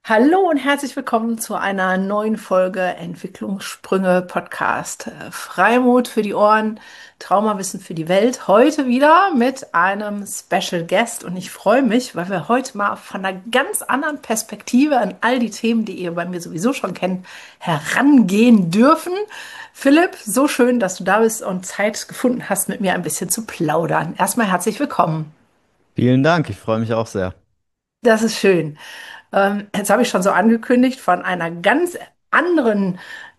Hallo und herzlich willkommen zu einer neuen Folge Entwicklungssprünge Podcast. Freimut für die Ohren, Traumawissen für die Welt. Heute wieder mit einem Special Guest und ich freue mich, weil wir heute mal von einer ganz anderen Perspektive an all die Themen, die ihr bei mir sowieso schon kennt, herangehen dürfen. Philipp, so schön, dass du da bist und Zeit gefunden hast, mit mir ein bisschen zu plaudern. Erstmal herzlich willkommen. Vielen Dank, ich freue mich auch sehr. Das ist schön. Jetzt habe ich schon so angekündigt von einer ganz anderen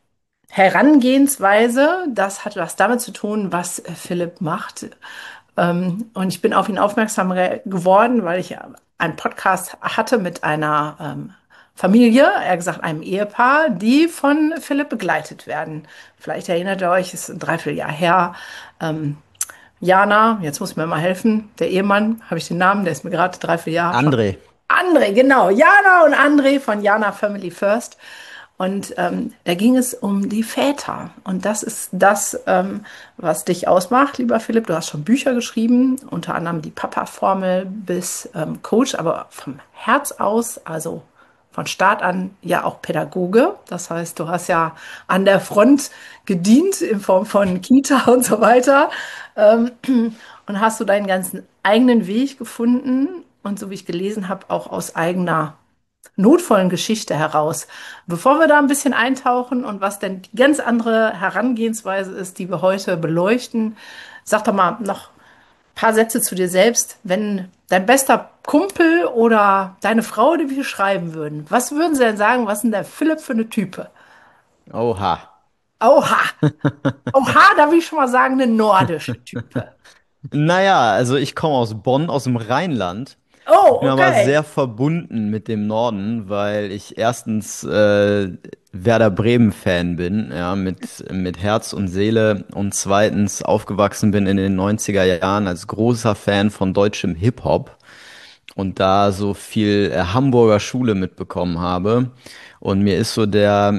Herangehensweise. Das hat was damit zu tun, was Philipp macht. Und ich bin auf ihn aufmerksam geworden, weil ich einen Podcast hatte mit einer Familie, eher gesagt einem Ehepaar, die von Philipp begleitet werden. Vielleicht erinnert ihr euch, es ist ein Dreivierteljahr her. Ähm, Jana, jetzt muss mir mal helfen, der Ehemann, habe ich den Namen, der ist mir gerade Dreivierteljahr schon. André, André, genau, Jana und André von Jana Family First. Und da ging es um die Väter. Und das ist das, was dich ausmacht, lieber Philipp. Du hast schon Bücher geschrieben, unter anderem die Papa-Formel bis Coach, aber vom Herz aus, also von Start an ja auch Pädagoge. Das heißt, du hast ja an der Front gedient in Form von Kita und so weiter. Ähm, und hast du deinen ganzen eigenen Weg gefunden und so wie ich gelesen habe, auch aus eigener notvollen Geschichte heraus. Bevor wir da ein bisschen eintauchen und was denn die ganz andere Herangehensweise ist, die wir heute beleuchten, sag doch mal noch ein paar Sätze zu dir selbst. Wenn dein bester Kumpel oder deine Frau dir viel schreiben würden, was würden sie denn sagen, was ist denn der Philipp für eine Type? oha. Oha, oha, da will ich schon mal sagen, eine nordische Type. Naja, also ich komme aus Bonn, aus dem Rheinland. Ich Oh, bin aber okay. sehr verbunden mit dem Norden, weil ich erstens Werder Bremen-Fan bin, ja, mit Herz und Seele und zweitens aufgewachsen bin in den 90er Jahren als großer Fan von deutschem Hip-Hop und da so viel Hamburger Schule mitbekommen habe. Und mir ist so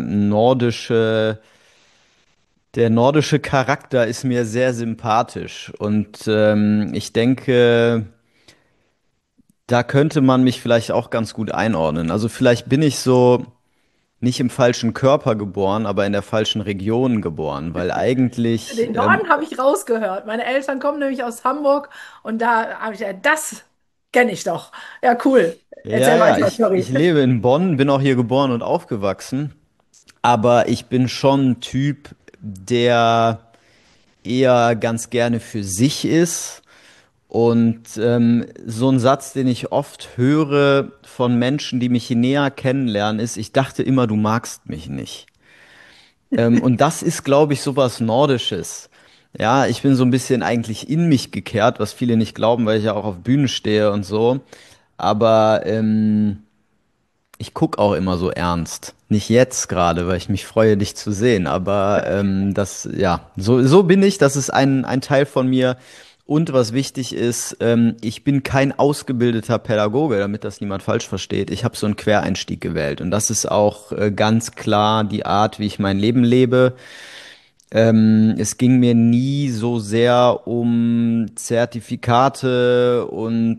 der nordische Charakter ist mir sehr sympathisch und ich denke, da könnte man mich vielleicht auch ganz gut einordnen. Also vielleicht bin ich so nicht im falschen Körper geboren, aber in der falschen Region geboren, weil eigentlich, Den Norden habe ich rausgehört. Meine Eltern kommen nämlich aus Hamburg und da habe ich ja, das kenne ich doch. Ja, cool. ja, Erzähl ja, weiter, ich sorry. lebe in Bonn, bin auch hier geboren und aufgewachsen, aber ich bin schon ein Typ, der eher ganz gerne für sich ist. Und so ein Satz, den ich oft höre von Menschen, die mich näher kennenlernen, ist, ich dachte immer, du magst mich nicht. Und das ist, glaube ich, sowas Nordisches. Ja, ich bin so ein bisschen eigentlich in mich gekehrt, was viele nicht glauben, weil ich ja auch auf Bühnen stehe und so. Aber ich guck auch immer so ernst. Nicht jetzt gerade, weil ich mich freue, dich zu sehen. Aber ja, so bin ich. Das ist ein Teil von mir. Und was wichtig ist, ich bin kein ausgebildeter Pädagoge, damit das niemand falsch versteht. Ich habe so einen Quereinstieg gewählt. Und das ist auch ganz klar die Art, wie ich mein Leben lebe. Es ging mir nie so sehr um Zertifikate und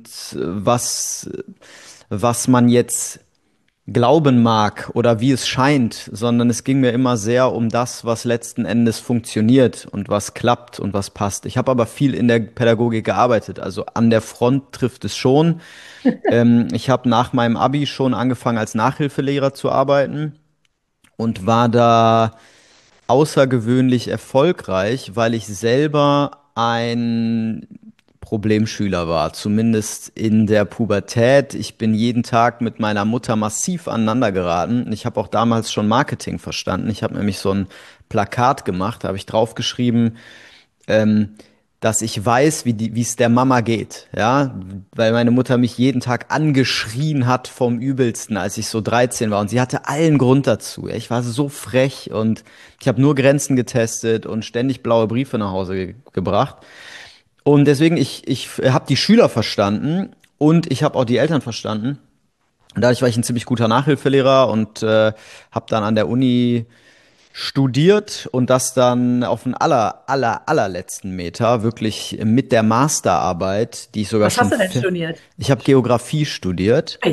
was man jetzt glauben mag oder wie es scheint, sondern es ging mir immer sehr um das, was letzten Endes funktioniert und was klappt und was passt. Ich habe aber viel in der Pädagogik gearbeitet, also an der Front trifft es schon. Ich habe nach meinem Abi schon angefangen als Nachhilfelehrer zu arbeiten und war da außergewöhnlich erfolgreich, weil ich selber ein Problemschüler war, zumindest in der Pubertät. Ich bin jeden Tag mit meiner Mutter massiv aneinander geraten. Ich habe auch damals schon Marketing verstanden. Ich habe nämlich so ein Plakat gemacht, da habe ich draufgeschrieben, ähm, dass ich weiß, wie es der Mama geht, ja, weil meine Mutter mich jeden Tag angeschrien hat vom Übelsten, als ich so 13 war und sie hatte allen Grund dazu. Ich war so frech und ich habe nur Grenzen getestet und ständig blaue Briefe nach Hause gebracht. Und deswegen, ich habe die Schüler verstanden und ich habe auch die Eltern verstanden. Und dadurch war ich ein ziemlich guter Nachhilfelehrer und habe dann an der Uni studiert und das dann auf den allerletzten Meter, wirklich mit der Masterarbeit, die ich sogar Was schon, hast du denn studiert? ich habe Geografie studiert. Hey.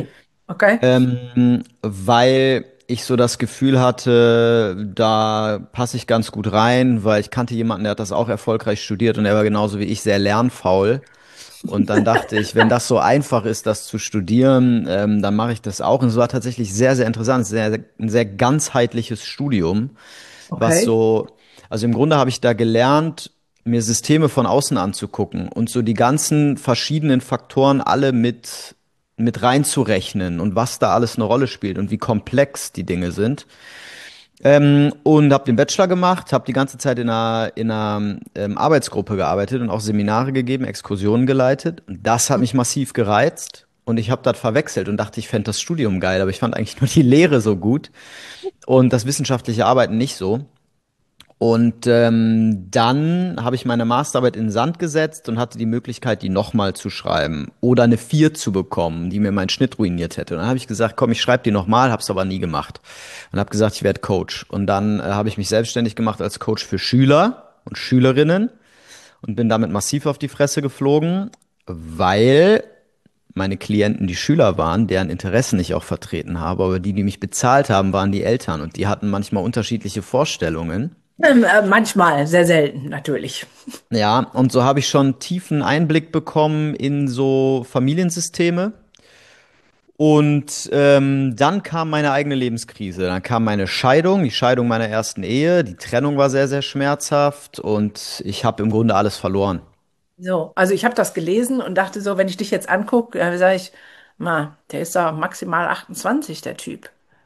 Okay. Weil ich so das Gefühl hatte, da passe ich ganz gut rein, weil ich kannte jemanden, der hat das auch erfolgreich studiert und er war genauso wie ich sehr lernfaul. Und dann dachte ich, wenn das so einfach ist, das zu studieren, dann mache ich das auch. Und es war tatsächlich sehr, sehr interessant, ein sehr ganzheitliches Studium, was Okay. so, also im Grunde habe ich da gelernt, mir Systeme von außen anzugucken und so die ganzen verschiedenen Faktoren alle mit reinzurechnen und was da alles eine Rolle spielt und wie komplex die Dinge sind. Und habe den Bachelor gemacht, habe die ganze Zeit in einer Arbeitsgruppe gearbeitet und auch Seminare gegeben, Exkursionen geleitet. Und das hat mich massiv gereizt. Und ich habe das verwechselt und dachte, ich fände das Studium geil, aber ich fand eigentlich nur die Lehre so gut und das wissenschaftliche Arbeiten nicht so. Und dann habe ich meine Masterarbeit in den Sand gesetzt und hatte die Möglichkeit, die nochmal zu schreiben oder eine 4 zu bekommen, die mir meinen Schnitt ruiniert hätte. Und dann habe ich gesagt, komm, ich schreibe die nochmal, habe es aber nie gemacht. Und habe gesagt, ich werde Coach. Und dann habe ich mich selbstständig gemacht als Coach für Schüler und Schülerinnen und bin damit massiv auf die Fresse geflogen, weil meine Klienten die Schüler waren, deren Interessen ich auch vertreten habe, aber die mich bezahlt haben, waren die Eltern und die hatten manchmal unterschiedliche Vorstellungen. Manchmal, sehr selten natürlich. Ja, und so habe ich schon tiefen Einblick bekommen in so Familiensysteme. Und dann kam meine eigene Lebenskrise. Dann kam meine Scheidung, die Scheidung meiner ersten Ehe. Die Trennung war sehr, sehr schmerzhaft und ich habe im Grunde alles verloren. So, also ich habe das gelesen und dachte so, wenn ich dich jetzt angucke, sage ich, ma, der ist da maximal 28, der Typ.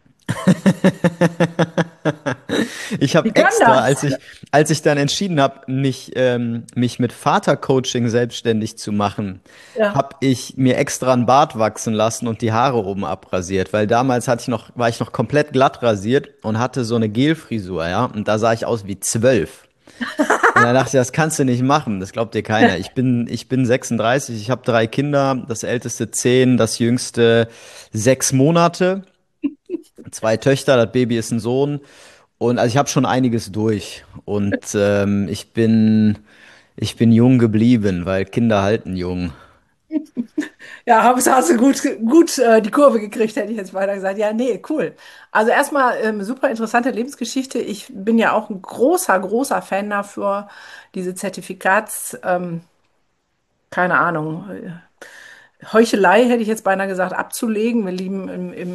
Ich Wie habe kann extra, das? als ich dann entschieden habe, mich mit Vatercoaching selbstständig zu machen, Ja. habe ich mir extra einen Bart wachsen lassen und die Haare oben abrasiert, weil damals war ich noch komplett glatt rasiert und hatte so eine Gelfrisur, ja, und da sah ich aus wie 12. Und dann dachte ich, das kannst du nicht machen, das glaubt dir keiner. Ich bin 36, ich habe 3 Kinder, das älteste 10, das jüngste 6 Monate, 2 Töchter, das Baby ist ein Sohn. Und also ich habe schon einiges durch. Und ich bin jung geblieben, weil Kinder halten jung. Ja, hast du gut die Kurve gekriegt, hätte ich jetzt weiter gesagt. Ja, nee, cool. Also erstmal super interessante Lebensgeschichte. Ich bin ja auch ein großer Fan dafür, diese Zertifikats, keine Ahnung, Heuchelei, hätte ich jetzt beinahe gesagt, abzulegen. Wir leben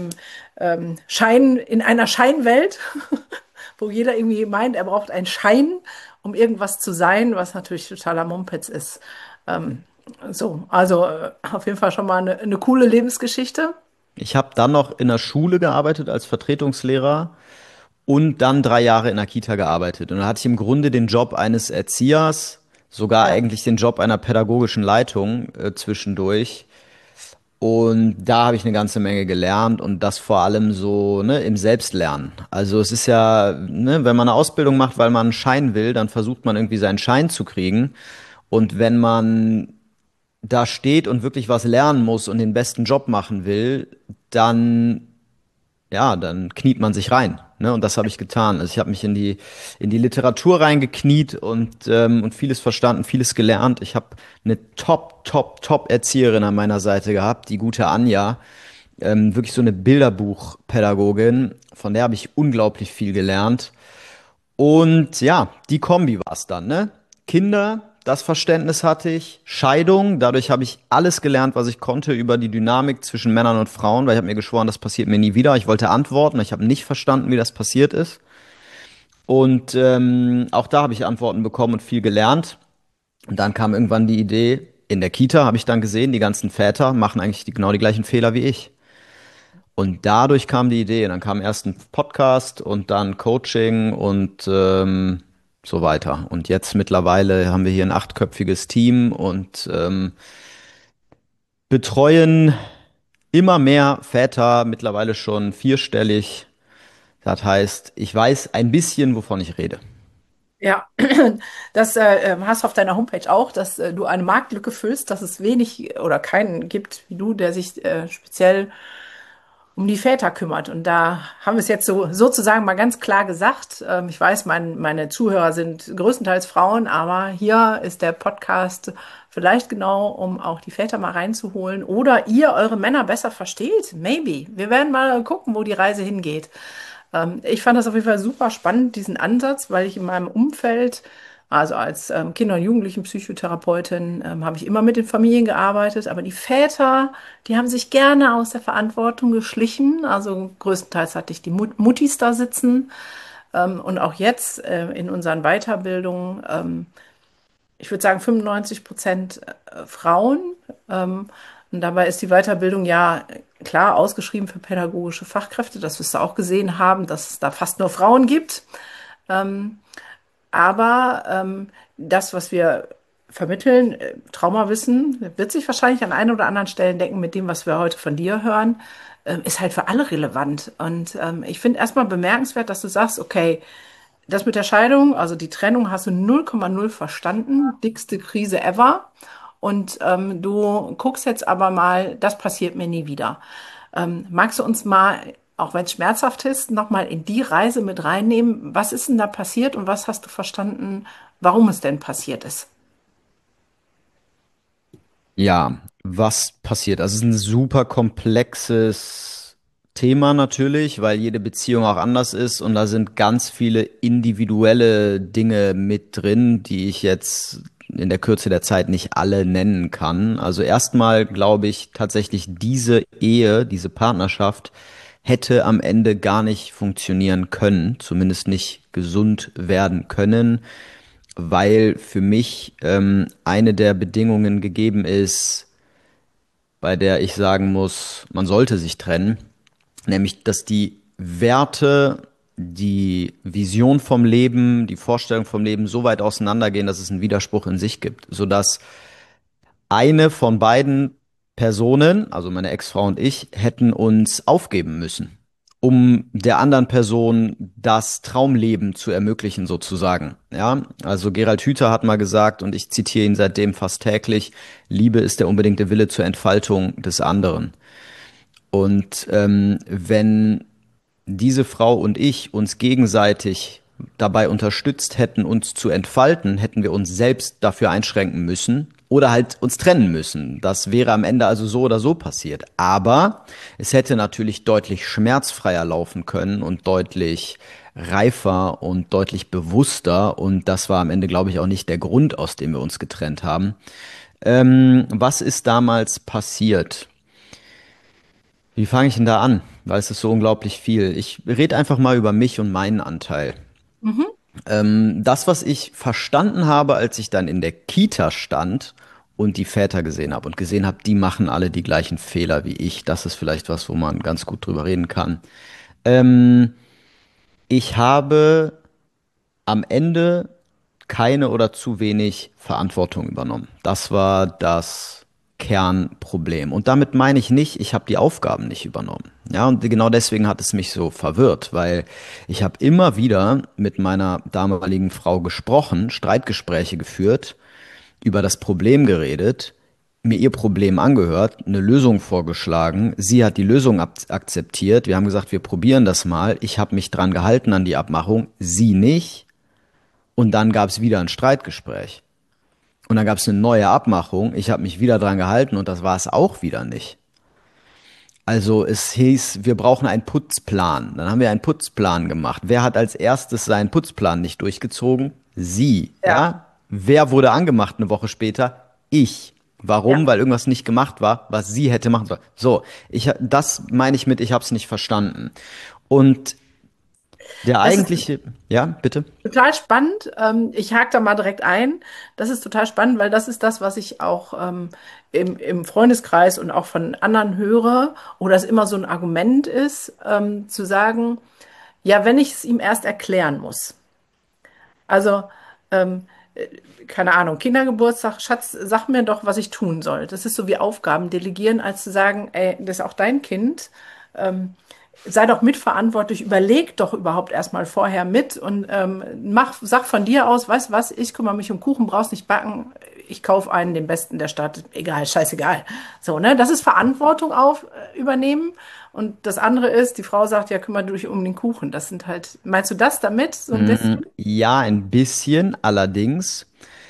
in einer Scheinwelt, wo jeder irgendwie meint, er braucht einen Schein, um irgendwas zu sein, was natürlich totaler Mumpitz ist. Ähm, so, also auf jeden Fall schon mal eine coole Lebensgeschichte. Ich habe dann noch in der Schule gearbeitet als Vertretungslehrer und dann 3 Jahre in der Kita gearbeitet. Und dann hatte ich im Grunde den Job eines Erziehers, sogar Ja, eigentlich den Job einer pädagogischen Leitung zwischendurch. Und da habe ich eine ganze Menge gelernt und das vor allem so, ne, im Selbstlernen. Also es ist ja, ne, wenn man eine Ausbildung macht, weil man einen Schein will, dann versucht man irgendwie seinen Schein zu kriegen. Und wenn man da steht und wirklich was lernen muss und den besten Job machen will, dann, ja, dann kniet man sich rein. Ne? Und das habe ich getan. Also ich habe mich in die Literatur reingekniet und vieles verstanden, vieles gelernt. Ich habe eine Top Erzieherin an meiner Seite gehabt, die gute Anja. Wirklich so eine Bilderbuchpädagogin, von der habe ich unglaublich viel gelernt. Und ja, die Kombi war es dann, ne? Kinder, das Verständnis hatte ich. Scheidung, dadurch habe ich alles gelernt, was ich konnte über die Dynamik zwischen Männern und Frauen, weil ich habe mir geschworen, das passiert mir nie wieder. Ich wollte antworten, ich habe nicht verstanden, wie das passiert ist. Und auch da habe ich Antworten bekommen und viel gelernt. Und dann kam irgendwann die Idee, in der Kita habe ich dann gesehen, die ganzen Väter machen eigentlich genau die gleichen Fehler wie ich. Und dadurch kam die Idee. Und dann kam erst ein Podcast und dann Coaching und so weiter. Und jetzt mittlerweile haben wir hier ein 8-köpfiges Team und betreuen immer mehr Väter, mittlerweile schon vierstellig. Das heißt, ich weiß ein bisschen, wovon ich rede. ja. Das hast du auf deiner Homepage auch, dass du eine Marktlücke füllst, dass es wenig oder keinen gibt wie du, der sich speziell um die Väter kümmert. Und da haben wir es jetzt so sozusagen mal ganz klar gesagt. Ich weiß, meine Zuhörer sind größtenteils Frauen, aber hier ist der Podcast vielleicht genau, um auch die Väter mal reinzuholen oder ihr eure Männer besser versteht. Maybe. Wir werden mal gucken, wo die Reise hingeht. Ich fand das auf jeden Fall super spannend, diesen Ansatz, weil ich in meinem Umfeld, also als Kinder- und Jugendlichen-Psychotherapeutin, habe ich immer mit den Familien gearbeitet, aber die Väter, die haben sich gerne aus der Verantwortung geschlichen. Also größtenteils hatte ich die Muttis da sitzen. Und auch jetzt in unseren Weiterbildungen, ich würde sagen 95% Frauen. Und dabei ist die Weiterbildung ja klar ausgeschrieben für pädagogische Fachkräfte, dass wir es auch gesehen haben, dass es da fast nur Frauen gibt. Aber das, was wir vermitteln, Traumawissen, wird sich wahrscheinlich an ein oder anderen Stellen decken mit dem, was wir heute von dir hören, ist halt für alle relevant. Und ich finde erstmal bemerkenswert, dass du sagst, okay, das mit der Scheidung, also die Trennung, hast du 0,0 verstanden, dickste Krise ever. Und du guckst jetzt aber mal, das passiert mir nie wieder. Magst du uns mal, auch wenn es schmerzhaft ist, nochmal in die Reise mit reinnehmen? Was ist denn da passiert und was hast du verstanden, warum es denn passiert ist? Ja, was passiert? Also es ist ein super komplexes Thema natürlich, weil jede Beziehung auch anders ist und da sind ganz viele individuelle Dinge mit drin, die ich jetzt in der Kürze der Zeit nicht alle nennen kann. Also erstmal glaube ich tatsächlich, diese Ehe, diese Partnerschaft hätte am Ende gar nicht funktionieren können, zumindest nicht gesund werden können, weil für mich eine der Bedingungen gegeben ist, bei der ich sagen muss, man sollte sich trennen, nämlich dass die Werte, die Vision vom Leben, die Vorstellung vom Leben so weit auseinandergehen, dass es einen Widerspruch in sich gibt, sodass eine von beiden Personen, also meine Ex-Frau und ich, hätten uns aufgeben müssen, um der anderen Person das Traumleben zu ermöglichen, sozusagen. Ja, also Gerald Hüther hat mal gesagt, und ich zitiere ihn seitdem fast täglich: Liebe ist der unbedingte Wille zur Entfaltung des anderen. Und wenn diese Frau und ich uns gegenseitig dabei unterstützt hätten, uns zu entfalten, hätten wir uns selbst dafür einschränken müssen oder halt uns trennen müssen. Das wäre am Ende also so oder so passiert. Aber es hätte natürlich deutlich schmerzfreier laufen können und deutlich reifer und deutlich bewusster. Und das war am Ende, glaube ich, auch nicht der Grund, aus dem wir uns getrennt haben. Was ist damals passiert? Wie fange ich denn da an? Weil es ist so unglaublich viel. Ich rede einfach mal über mich und meinen Anteil. Mhm. Das, was ich verstanden habe, als ich dann in der Kita stand und die Väter gesehen habe und gesehen habe, die machen alle die gleichen Fehler wie ich. Das ist vielleicht was, wo man ganz gut drüber reden kann. Ähm, Ich habe am Ende keine oder zu wenig Verantwortung übernommen. Das war das Kernproblem. Und damit meine ich nicht, ich habe die Aufgaben nicht übernommen. Ja, und genau deswegen hat es mich so verwirrt, weil ich habe immer wieder mit meiner damaligen Frau gesprochen, Streitgespräche geführt, über das Problem geredet, mir ihr Problem angehört, eine Lösung vorgeschlagen. Sie hat die Lösung akzeptiert. Wir haben gesagt, wir probieren das mal. Ich habe mich dran gehalten an die Abmachung, sie nicht. Und dann gab es wieder ein Streitgespräch. Und dann gab es eine neue Abmachung. Ich habe mich wieder dran gehalten und das war es auch wieder nicht. Also es hieß, wir brauchen einen Putzplan. Dann haben wir einen Putzplan gemacht. Wer hat als erstes seinen Putzplan nicht durchgezogen? Sie, Ja, ja? Wer wurde angemacht eine Woche später? Ich. ja. Warum? Weil irgendwas nicht gemacht war, was sie hätte machen sollen. So, das meine ich mit, ich habe es nicht verstanden. Und der Das ist eigentliche, ja, bitte? total spannend. Ich hake da mal direkt ein. Das ist total spannend, weil das ist das, was ich auch im Freundeskreis und auch von anderen höre, oder es immer so ein Argument ist, zu sagen, ja, wenn ich es ihm erst erklären muss. Also, ähm, keine Ahnung, Kindergeburtstag, Schatz, sag mir doch, was ich tun soll. Das ist so wie Aufgaben delegieren, als zu sagen, ey, das ist auch dein Kind. Sei doch mitverantwortlich, überleg doch überhaupt erstmal vorher mit und sag von dir aus, weißt du was, ich kümmere mich um Kuchen, brauchst nicht backen, ich kaufe einen, den Besten der Stadt, egal, scheißegal. So, ne? Das ist Verantwortung übernehmen. Und das andere ist, die Frau sagt, ja, kümmere dich um den Kuchen. Das sind halt, meinst du das damit so ein bisschen? Ja, ein bisschen, allerdings.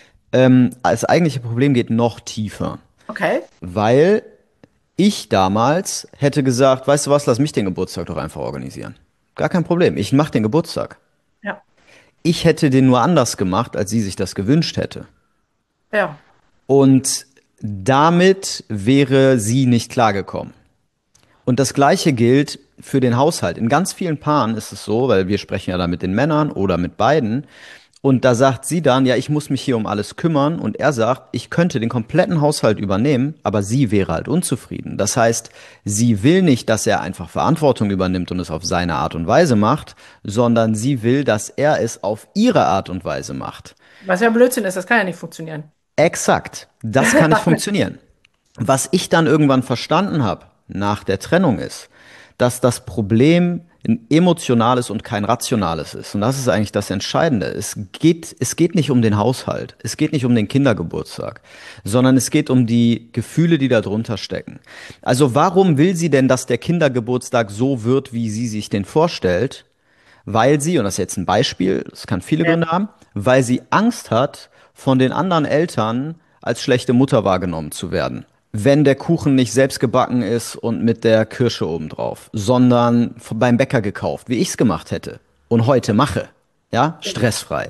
Das eigentliche Problem geht noch tiefer, Okay. weil ich damals hätte gesagt, weißt du was, lass mich den Geburtstag doch einfach organisieren. Gar kein Problem, ich mache den Geburtstag. Ja, Ich hätte den nur anders gemacht, als sie sich das gewünscht hätte. ja. Und damit wäre sie nicht klargekommen. Und das Gleiche gilt für den Haushalt. In ganz vielen Paaren ist es so, weil wir sprechen ja da mit den Männern oder mit beiden. Und da sagt sie dann, ja, ich muss mich hier um alles kümmern. Und er sagt, ich könnte den kompletten Haushalt übernehmen, aber sie wäre halt unzufrieden. Das heißt, sie will nicht, dass er einfach Verantwortung übernimmt und es auf seine Art und Weise macht, sondern sie will, dass er es auf ihre Art und Weise macht. Was ja Blödsinn ist, das kann ja nicht funktionieren. Exakt, das kann nicht funktionieren. Was ich dann irgendwann verstanden habe nach der Trennung ist, dass das Problem ein emotionales und kein rationales ist. Und das ist eigentlich das Entscheidende. Es geht nicht um den Haushalt, es geht nicht um den Kindergeburtstag, sondern es geht um die Gefühle, die da drunter stecken. Also warum will sie denn, dass der Kindergeburtstag so wird, wie sie sich den vorstellt? Weil sie, und das ist jetzt ein Beispiel, das kann viele Ja. Gründe haben, weil sie Angst hat, von den anderen Eltern als schlechte Mutter wahrgenommen zu werden. Wenn der Kuchen nicht selbst gebacken ist und mit der Kirsche obendrauf, sondern beim Bäcker gekauft, wie ich es gemacht hätte und heute mache. Ja, stressfrei.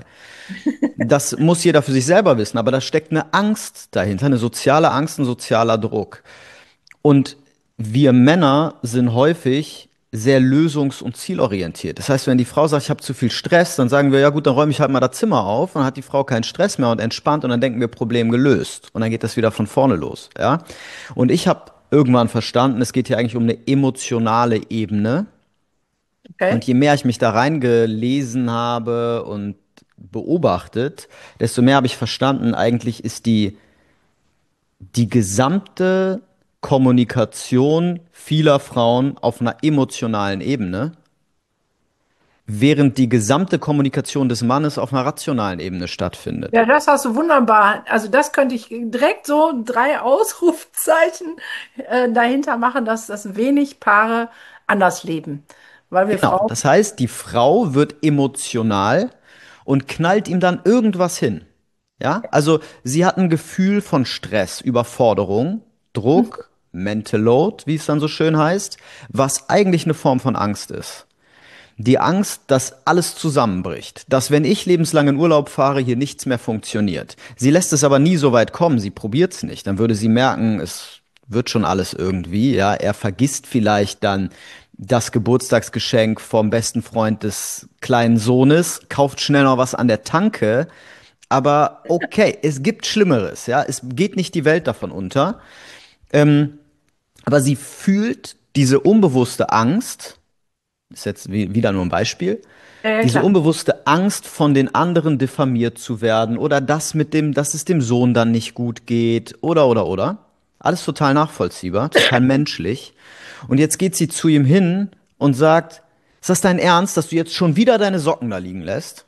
Das muss jeder für sich selber wissen, aber da steckt eine Angst dahinter, eine soziale Angst, ein sozialer Druck. Und wir Männer sind häufig sehr lösungs- und zielorientiert. Das heißt, wenn die Frau sagt, ich habe zu viel Stress, dann sagen wir, ja gut, dann räume ich halt mal das Zimmer auf, und dann hat die Frau keinen Stress mehr und entspannt, und dann denken wir, Problem gelöst. Und dann geht das wieder von vorne los. Ja? Und ich habe irgendwann verstanden, es geht hier eigentlich um eine emotionale Ebene. Und Okay. je mehr ich mich da reingelesen habe und beobachtet, desto mehr habe ich verstanden, eigentlich ist die gesamte Kommunikation vieler Frauen auf einer emotionalen Ebene, während die gesamte Kommunikation des Mannes auf einer rationalen Ebene stattfindet. Ja, das hast du wunderbar. Also das könnte ich direkt so 3 Ausrufzeichen dahinter machen, dass das wenig Paare anders leben. Weil wir Genau, Frauen, das heißt, die Frau wird emotional und knallt ihm dann irgendwas hin. Ja, also sie hat ein Gefühl von Stress, Überforderung, Druck, Mental Load, wie es dann so schön heißt, was eigentlich eine Form von Angst ist. Die Angst, dass alles zusammenbricht, dass wenn ich lebenslang in Urlaub fahre, hier nichts mehr funktioniert. Sie lässt es aber nie so weit kommen, sie probiert es nicht. Dann würde sie merken, es wird schon alles irgendwie, ja. Er vergisst vielleicht dann das Geburtstagsgeschenk vom besten Freund des kleinen Sohnes, kauft schnell noch was an der Tanke, aber okay, es gibt Schlimmeres, ja. Es geht nicht die Welt davon unter. Aber sie fühlt diese unbewusste Angst, ist jetzt wieder nur ein Beispiel, ja, diese klar. unbewusste Angst, von den anderen diffamiert zu werden oder das mit dem, dass es dem Sohn dann nicht gut geht oder. Alles total nachvollziehbar, total menschlich. Und jetzt geht sie zu ihm hin und sagt, ist das dein Ernst, dass du jetzt schon wieder deine Socken da liegen lässt?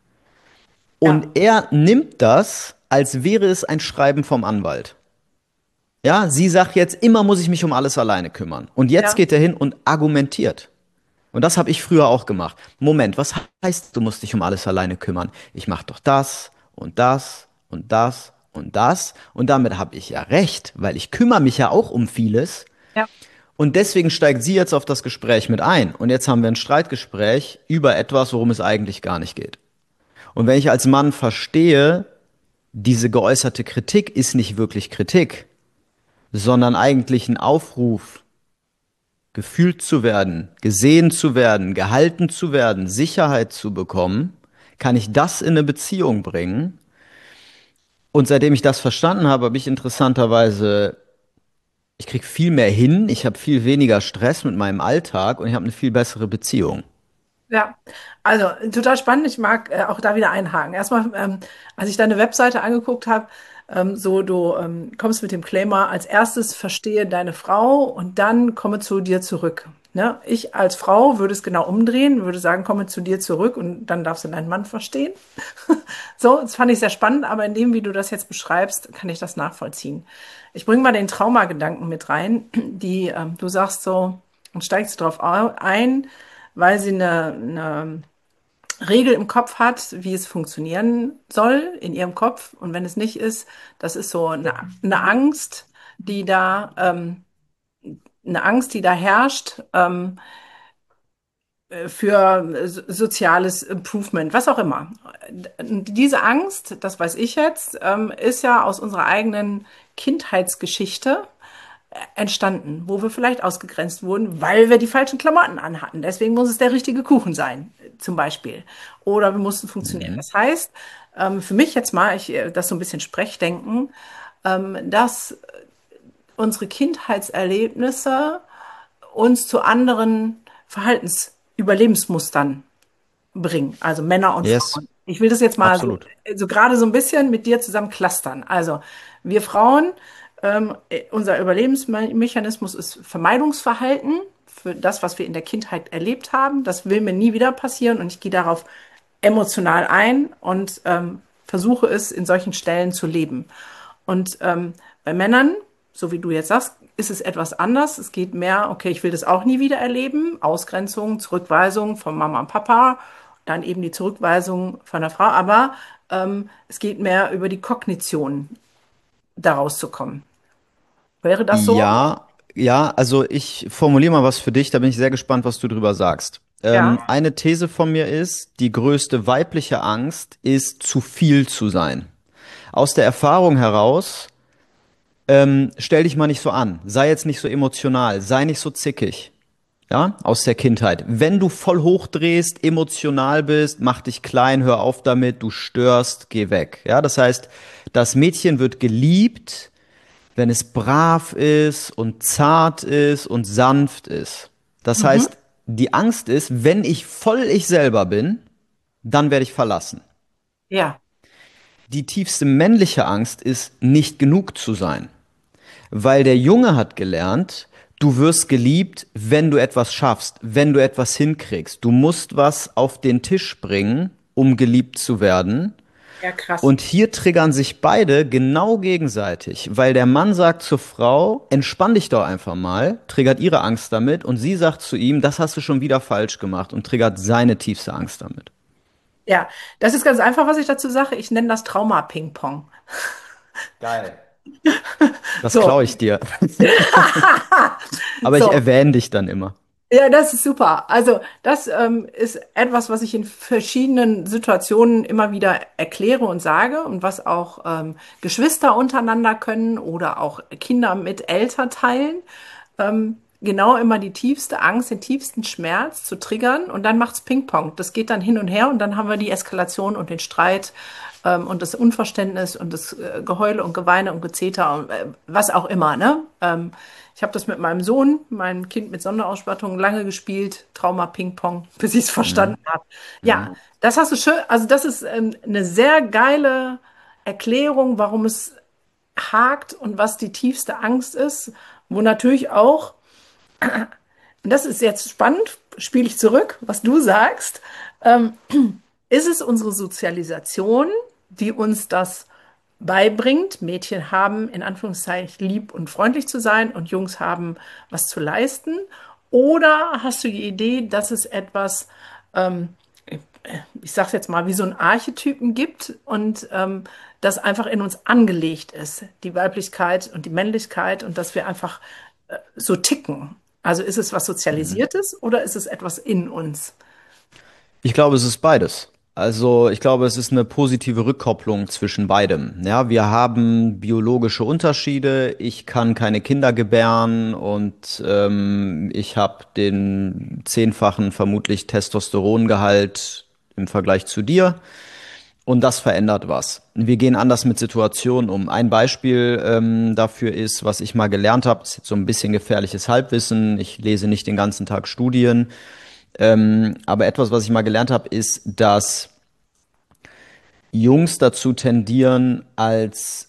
Und Ja, er nimmt das, als wäre es ein Schreiben vom Anwalt. Ja, sie sagt jetzt, immer muss ich mich um alles alleine kümmern. Und jetzt ja, geht er hin und argumentiert. Und das habe ich früher auch gemacht. Moment, was heißt, du musst dich um alles alleine kümmern? Ich mache doch das und das und das und das. Und damit habe ich ja recht, weil ich kümmere mich ja auch um vieles. ja, Und deswegen steigt sie jetzt auf das Gespräch mit ein. Und jetzt haben wir ein Streitgespräch über etwas, worum es eigentlich gar nicht geht. Und wenn ich als Mann verstehe, diese geäußerte Kritik ist nicht wirklich Kritik, sondern eigentlich ein Aufruf, gefühlt zu werden, gesehen zu werden, gehalten zu werden, Sicherheit zu bekommen, kann ich das in eine Beziehung bringen. Und seitdem ich das verstanden habe, habe ich interessanterweise, ich kriege viel mehr hin, ich habe viel weniger Stress mit meinem Alltag und ich habe eine viel bessere Beziehung. ja. Also total spannend. Ich mag auch da wieder einhaken. Erstmal, als ich deine Webseite angeguckt habe, so du kommst mit dem Claimer als erstes verstehe deine Frau und dann komme zu dir zurück. Ne? Ich als Frau würde es genau umdrehen, würde sagen, komme zu dir zurück und dann darfst du deinen Mann verstehen. So, das fand ich sehr spannend, aber in dem, wie du das jetzt beschreibst, kann ich das nachvollziehen. Ich bringe mal den Traumagedanken mit rein, du sagst so und steigst drauf ein, weil sie eine Regel im Kopf hat, wie es funktionieren soll in ihrem Kopf. Und wenn es nicht ist, das ist so eine Angst, die da, eine Angst, die da herrscht, für soziales Improvement, was auch immer. Diese Angst, das weiß ich jetzt, ist ja aus unserer eigenen Kindheitsgeschichte entstanden, wo wir vielleicht ausgegrenzt wurden, weil wir die falschen Klamotten anhatten. Deswegen muss es der richtige Kuchen sein, zum Beispiel. Oder wir mussten funktionieren. Mhm. Das heißt, für mich jetzt mal, das so ein bisschen Sprechdenken, dass unsere Kindheitserlebnisse uns zu anderen Überlebensmustern bringen, also Männer und Yes, Frauen. Ich will das jetzt mal absolut. so gerade so ein bisschen mit dir zusammen clustern. Also wir Frauen, unser Überlebensmechanismus ist Vermeidungsverhalten für das, was wir in der Kindheit erlebt haben. Das will mir nie wieder passieren und ich gehe darauf emotional ein und versuche es in solchen Stellen zu leben. Und bei Männern, so wie du jetzt sagst, ist es etwas anders. Es geht mehr, okay, ich will das auch nie wieder erleben. Ausgrenzung, Zurückweisung von Mama und Papa, dann eben die Zurückweisung von der Frau. Aber es geht mehr über die Kognition, daraus zu kommen. Wäre das so? Ja, ja, also ich formuliere mal was für dich, da bin ich sehr gespannt, was du drüber sagst. Ja. Eine These von mir ist, die größte weibliche Angst ist, zu viel zu sein. Aus der Erfahrung heraus, stell dich mal nicht so an, sei jetzt nicht so emotional, sei nicht so zickig. Ja, aus der Kindheit. Wenn du voll hochdrehst, emotional bist, mach dich klein, hör auf damit, du störst, geh weg. Ja, das heißt, das Mädchen wird geliebt, wenn es brav ist und zart ist und sanft ist. Das Mhm. heißt, die Angst ist, wenn ich voll ich selber bin, dann werde ich verlassen. Ja. Die tiefste männliche Angst ist, nicht genug zu sein. Weil der Junge hat gelernt, du wirst geliebt, wenn du etwas schaffst, wenn du etwas hinkriegst. Du musst was auf den Tisch bringen, um geliebt zu werden. Ja, krass. Und hier triggern sich beide genau gegenseitig, weil der Mann sagt zur Frau, entspann dich doch einfach mal, triggert ihre Angst damit und sie sagt zu ihm, das hast du schon wieder falsch gemacht und triggert seine tiefste Angst damit. Ja, das ist ganz einfach, was ich dazu sage. Ich nenne das Trauma-Ping-Pong. Geil. Das So. klaue ich dir. Aber ich So. erwähne dich dann immer. Ja, das ist super. Also das ist etwas, was ich in verschiedenen Situationen immer wieder erkläre und sage und was auch Geschwister untereinander können oder auch Kinder mit Elternteilen. Genau immer die tiefste Angst, den tiefsten Schmerz zu triggern und dann macht's Ping-Pong. Das geht dann hin und her und dann haben wir die Eskalation und den Streit und das Unverständnis und das Geheule und Geweine und Gezeter und was auch immer, ne? Ich habe das mit meinem Sohn, meinem Kind mit Sonderausstattung, lange gespielt, Trauma Ping-Pong, bis ich es Mhm. verstanden habe. Ja, Mhm. das hast du schön, also das ist eine sehr geile Erklärung, warum es hakt und was die tiefste Angst ist, wo natürlich auch, und das ist jetzt spannend, spiele ich zurück, was du sagst, ähm, ist es unsere Sozialisation, die uns das beibringt? Mädchen haben in Anführungszeichen lieb und freundlich zu sein und Jungs haben was zu leisten? Oder hast du die Idee, dass es etwas, ähm, ich sage es jetzt mal, wie so einen Archetypen gibt und das einfach in uns angelegt ist, die Weiblichkeit und die Männlichkeit und dass wir einfach so ticken? Also ist es was Mhm. Sozialisiertes oder ist es etwas in uns? Ich glaube, es ist beides. Also ich glaube, es ist eine positive Rückkopplung zwischen beidem. Ja, wir haben biologische Unterschiede. Ich kann keine Kinder gebären und ich habe den zehnfachen vermutlich Testosterongehalt im Vergleich zu dir. Und das verändert was. Wir gehen anders mit Situationen um. Ein Beispiel dafür ist, was ich mal gelernt habe, ist jetzt so ein bisschen gefährliches Halbwissen. Ich lese nicht den ganzen Tag Studien. Aber etwas, was ich mal gelernt habe, ist, dass Jungs dazu tendieren, als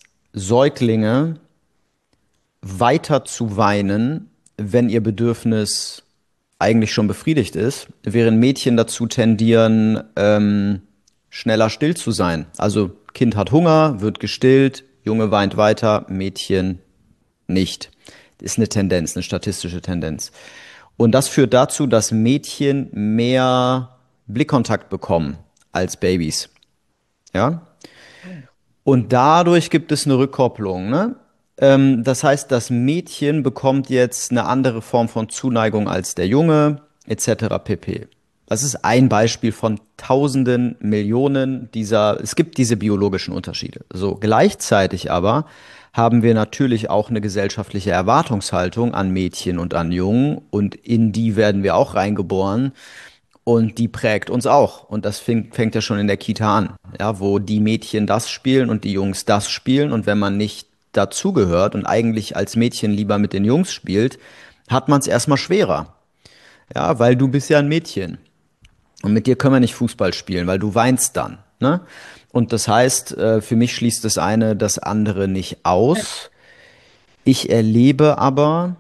Säuglinge weiter zu weinen, wenn ihr Bedürfnis eigentlich schon befriedigt ist, während Mädchen dazu tendieren, schneller still zu sein. Also Kind hat Hunger, wird gestillt, Junge weint weiter, Mädchen nicht. Ist eine Tendenz, eine statistische Tendenz. Und das führt dazu, dass Mädchen mehr Blickkontakt bekommen als Babys. Ja? Und dadurch gibt es eine Rückkopplung, ne? Das heißt, das Mädchen bekommt jetzt eine andere Form von Zuneigung als der Junge, etc. pp. Das ist ein Beispiel von Tausenden, Millionen dieser, es gibt diese biologischen Unterschiede. So, gleichzeitig aber haben wir natürlich auch eine gesellschaftliche Erwartungshaltung an Mädchen und an Jungen und in die werden wir auch reingeboren. Und die prägt uns auch. Und das fängt ja schon in der Kita an, ja, wo die Mädchen das spielen und die Jungs das spielen. Und wenn man nicht dazugehört und eigentlich als Mädchen lieber mit den Jungs spielt, hat man es erstmal schwerer. Ja, weil du bist ja ein Mädchen. Und mit dir können wir nicht Fußball spielen, weil du weinst dann. Ne? Und das heißt, für mich schließt das eine das andere nicht aus. Ich erlebe aber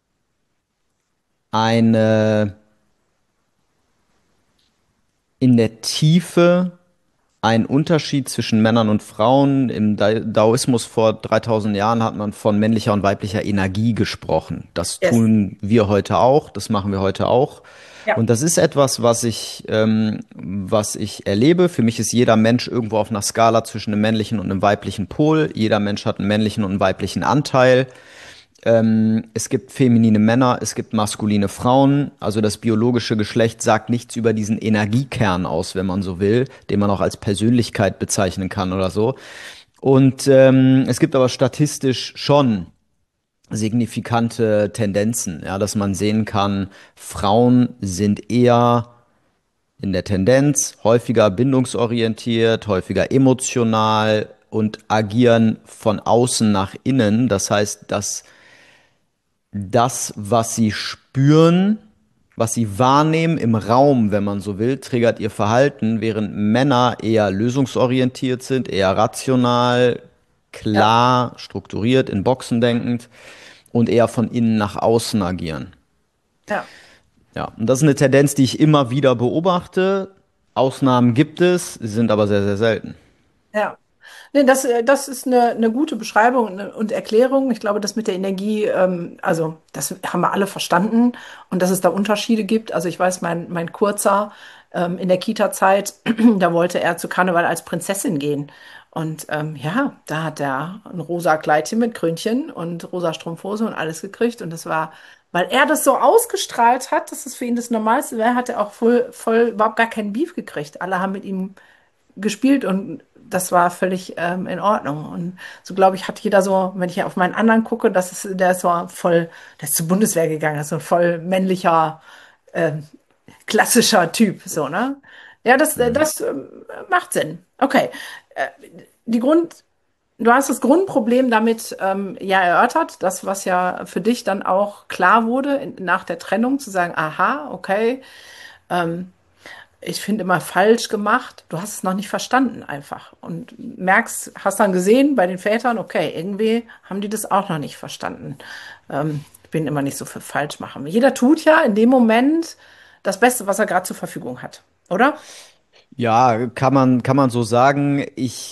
eine in der Tiefe ein Unterschied zwischen Männern und Frauen. Im Daoismus vor 3000 Jahren hat man von männlicher und weiblicher Energie gesprochen. Das Yes. tun wir heute auch, das machen wir heute auch. Ja. Und das ist etwas, was ich erlebe. Für mich ist jeder Mensch irgendwo auf einer Skala zwischen einem männlichen und einem weiblichen Pol. Jeder Mensch hat einen männlichen und einen weiblichen Anteil. Es gibt feminine Männer, es gibt maskuline Frauen. Also das biologische Geschlecht sagt nichts über diesen Energiekern aus, wenn man so will, den man auch als Persönlichkeit bezeichnen kann oder so. Und es gibt aber statistisch schon signifikante Tendenzen, ja, dass man sehen kann, Frauen sind eher in der Tendenz häufiger bindungsorientiert, häufiger emotional und agieren von außen nach innen. Das heißt, dass das, was sie spüren, was sie wahrnehmen im Raum, wenn man so will, triggert ihr Verhalten, während Männer eher lösungsorientiert sind, eher rational, Ja. klar, strukturiert, in Boxen denkend und eher von innen nach außen agieren. Ja. Ja, und das ist eine Tendenz, die ich immer wieder beobachte. Ausnahmen gibt es, sie sind aber sehr, sehr selten. Ja. Nee, das ist eine gute Beschreibung und Erklärung. Ich glaube, das mit der Energie, also das haben wir alle verstanden und dass es da Unterschiede gibt. Also ich weiß, mein Kurzer in der Kita-Zeit, da wollte er zu Karneval als Prinzessin gehen. Und ja, da hat er ein rosa Kleidchen mit Krönchen und rosa Strumpfhose und alles gekriegt. Und das war, weil er das so ausgestrahlt hat, dass es für ihn das Normalste wäre, hat er auch voll überhaupt gar keinen Beef gekriegt. Alle haben mit ihm gespielt und das war völlig in Ordnung. Und so glaube ich, hat jeder so, wenn ich auf meinen anderen gucke, der ist so voll, der ist zur Bundeswehr gegangen, ist so ein voll männlicher, ähm, klassischer Typ, so, ne? Ja, Mhm. das macht Sinn. Okay. Äh, die Grund, Du hast das Grundproblem damit ja erörtert, das, was ja für dich dann auch klar wurde nach der Trennung, zu sagen, aha, okay, ich finde immer falsch gemacht. Du hast es noch nicht verstanden einfach. Und merkst, hast dann gesehen bei den Vätern, okay, irgendwie haben die das auch noch nicht verstanden. Ich bin immer nicht so für falsch machen. Jeder tut ja in dem Moment das Beste, was er gerade zur Verfügung hat, oder? Ja, kann man so sagen.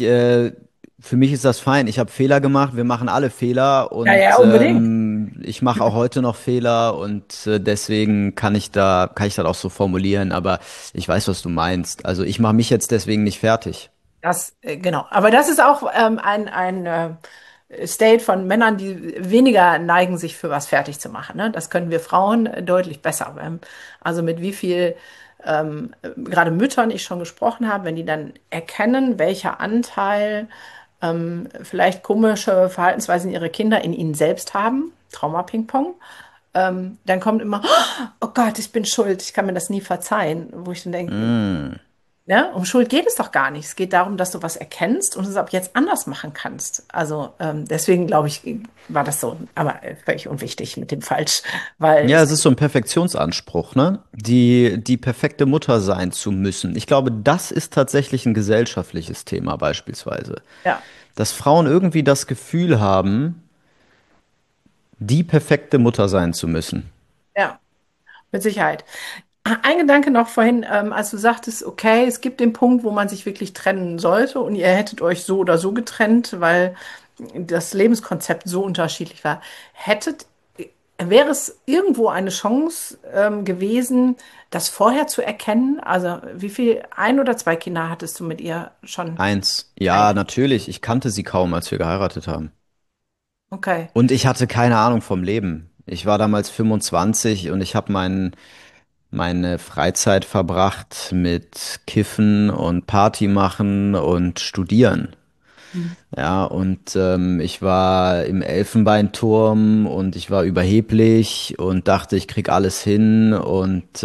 Für mich ist das fein. Ich habe Fehler gemacht. Wir machen alle Fehler Ja, und ja, unbedingt. ich mache auch heute noch Fehler und deswegen kann ich das auch so formulieren. Aber ich weiß, was du meinst. Also ich mache mich jetzt deswegen nicht fertig. Genau. Aber das ist auch ein State von Männern, die weniger neigen, sich für was fertig zu machen. Ne? Das können wir Frauen deutlich besser. Also mit wie viel gerade Müttern ich schon gesprochen habe, wenn die dann erkennen, welcher Anteil vielleicht komische Verhaltensweisen ihre Kinder in ihnen selbst haben, Trauma-Ping-Pong, dann kommt immer, oh Gott, ich bin schuld, ich kann mir das nie verzeihen, wo ich dann denke, Mm. ne? Um Schuld geht es doch gar nicht. Es geht darum, dass du was erkennst und es ab jetzt anders machen kannst. Also deswegen glaube ich, war das so, aber völlig unwichtig mit dem Falsch, weil Ja, es, es ist so ein Perfektionsanspruch, ne? Die perfekte Mutter sein zu müssen. Ich glaube, das ist tatsächlich ein gesellschaftliches Thema beispielsweise. ja, Dass Frauen irgendwie das Gefühl haben, die perfekte Mutter sein zu müssen. ja. Mit Sicherheit. Ein Gedanke noch vorhin, als du sagtest, okay, es gibt den Punkt, wo man sich wirklich trennen sollte und ihr hättet euch so oder so getrennt, weil das Lebenskonzept so unterschiedlich war. Hättet, wäre es irgendwo eine Chance, gewesen, das vorher zu erkennen? Also, wie viel, ein oder zwei Kinder hattest du mit ihr schon? Eins, ja, Eins. natürlich. Ich kannte sie kaum, als wir geheiratet haben. Okay. Und ich hatte keine Ahnung vom Leben. Ich war damals 25 und ich habe meine Freizeit verbracht mit Kiffen und Party machen und Studieren. Hm. Ja, und ich war im Elfenbeinturm und ich war überheblich und dachte, ich krieg alles hin und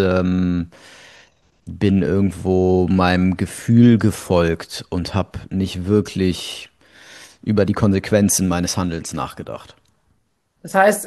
bin irgendwo meinem Gefühl gefolgt und habe nicht wirklich über die Konsequenzen meines Handelns nachgedacht. Das heißt,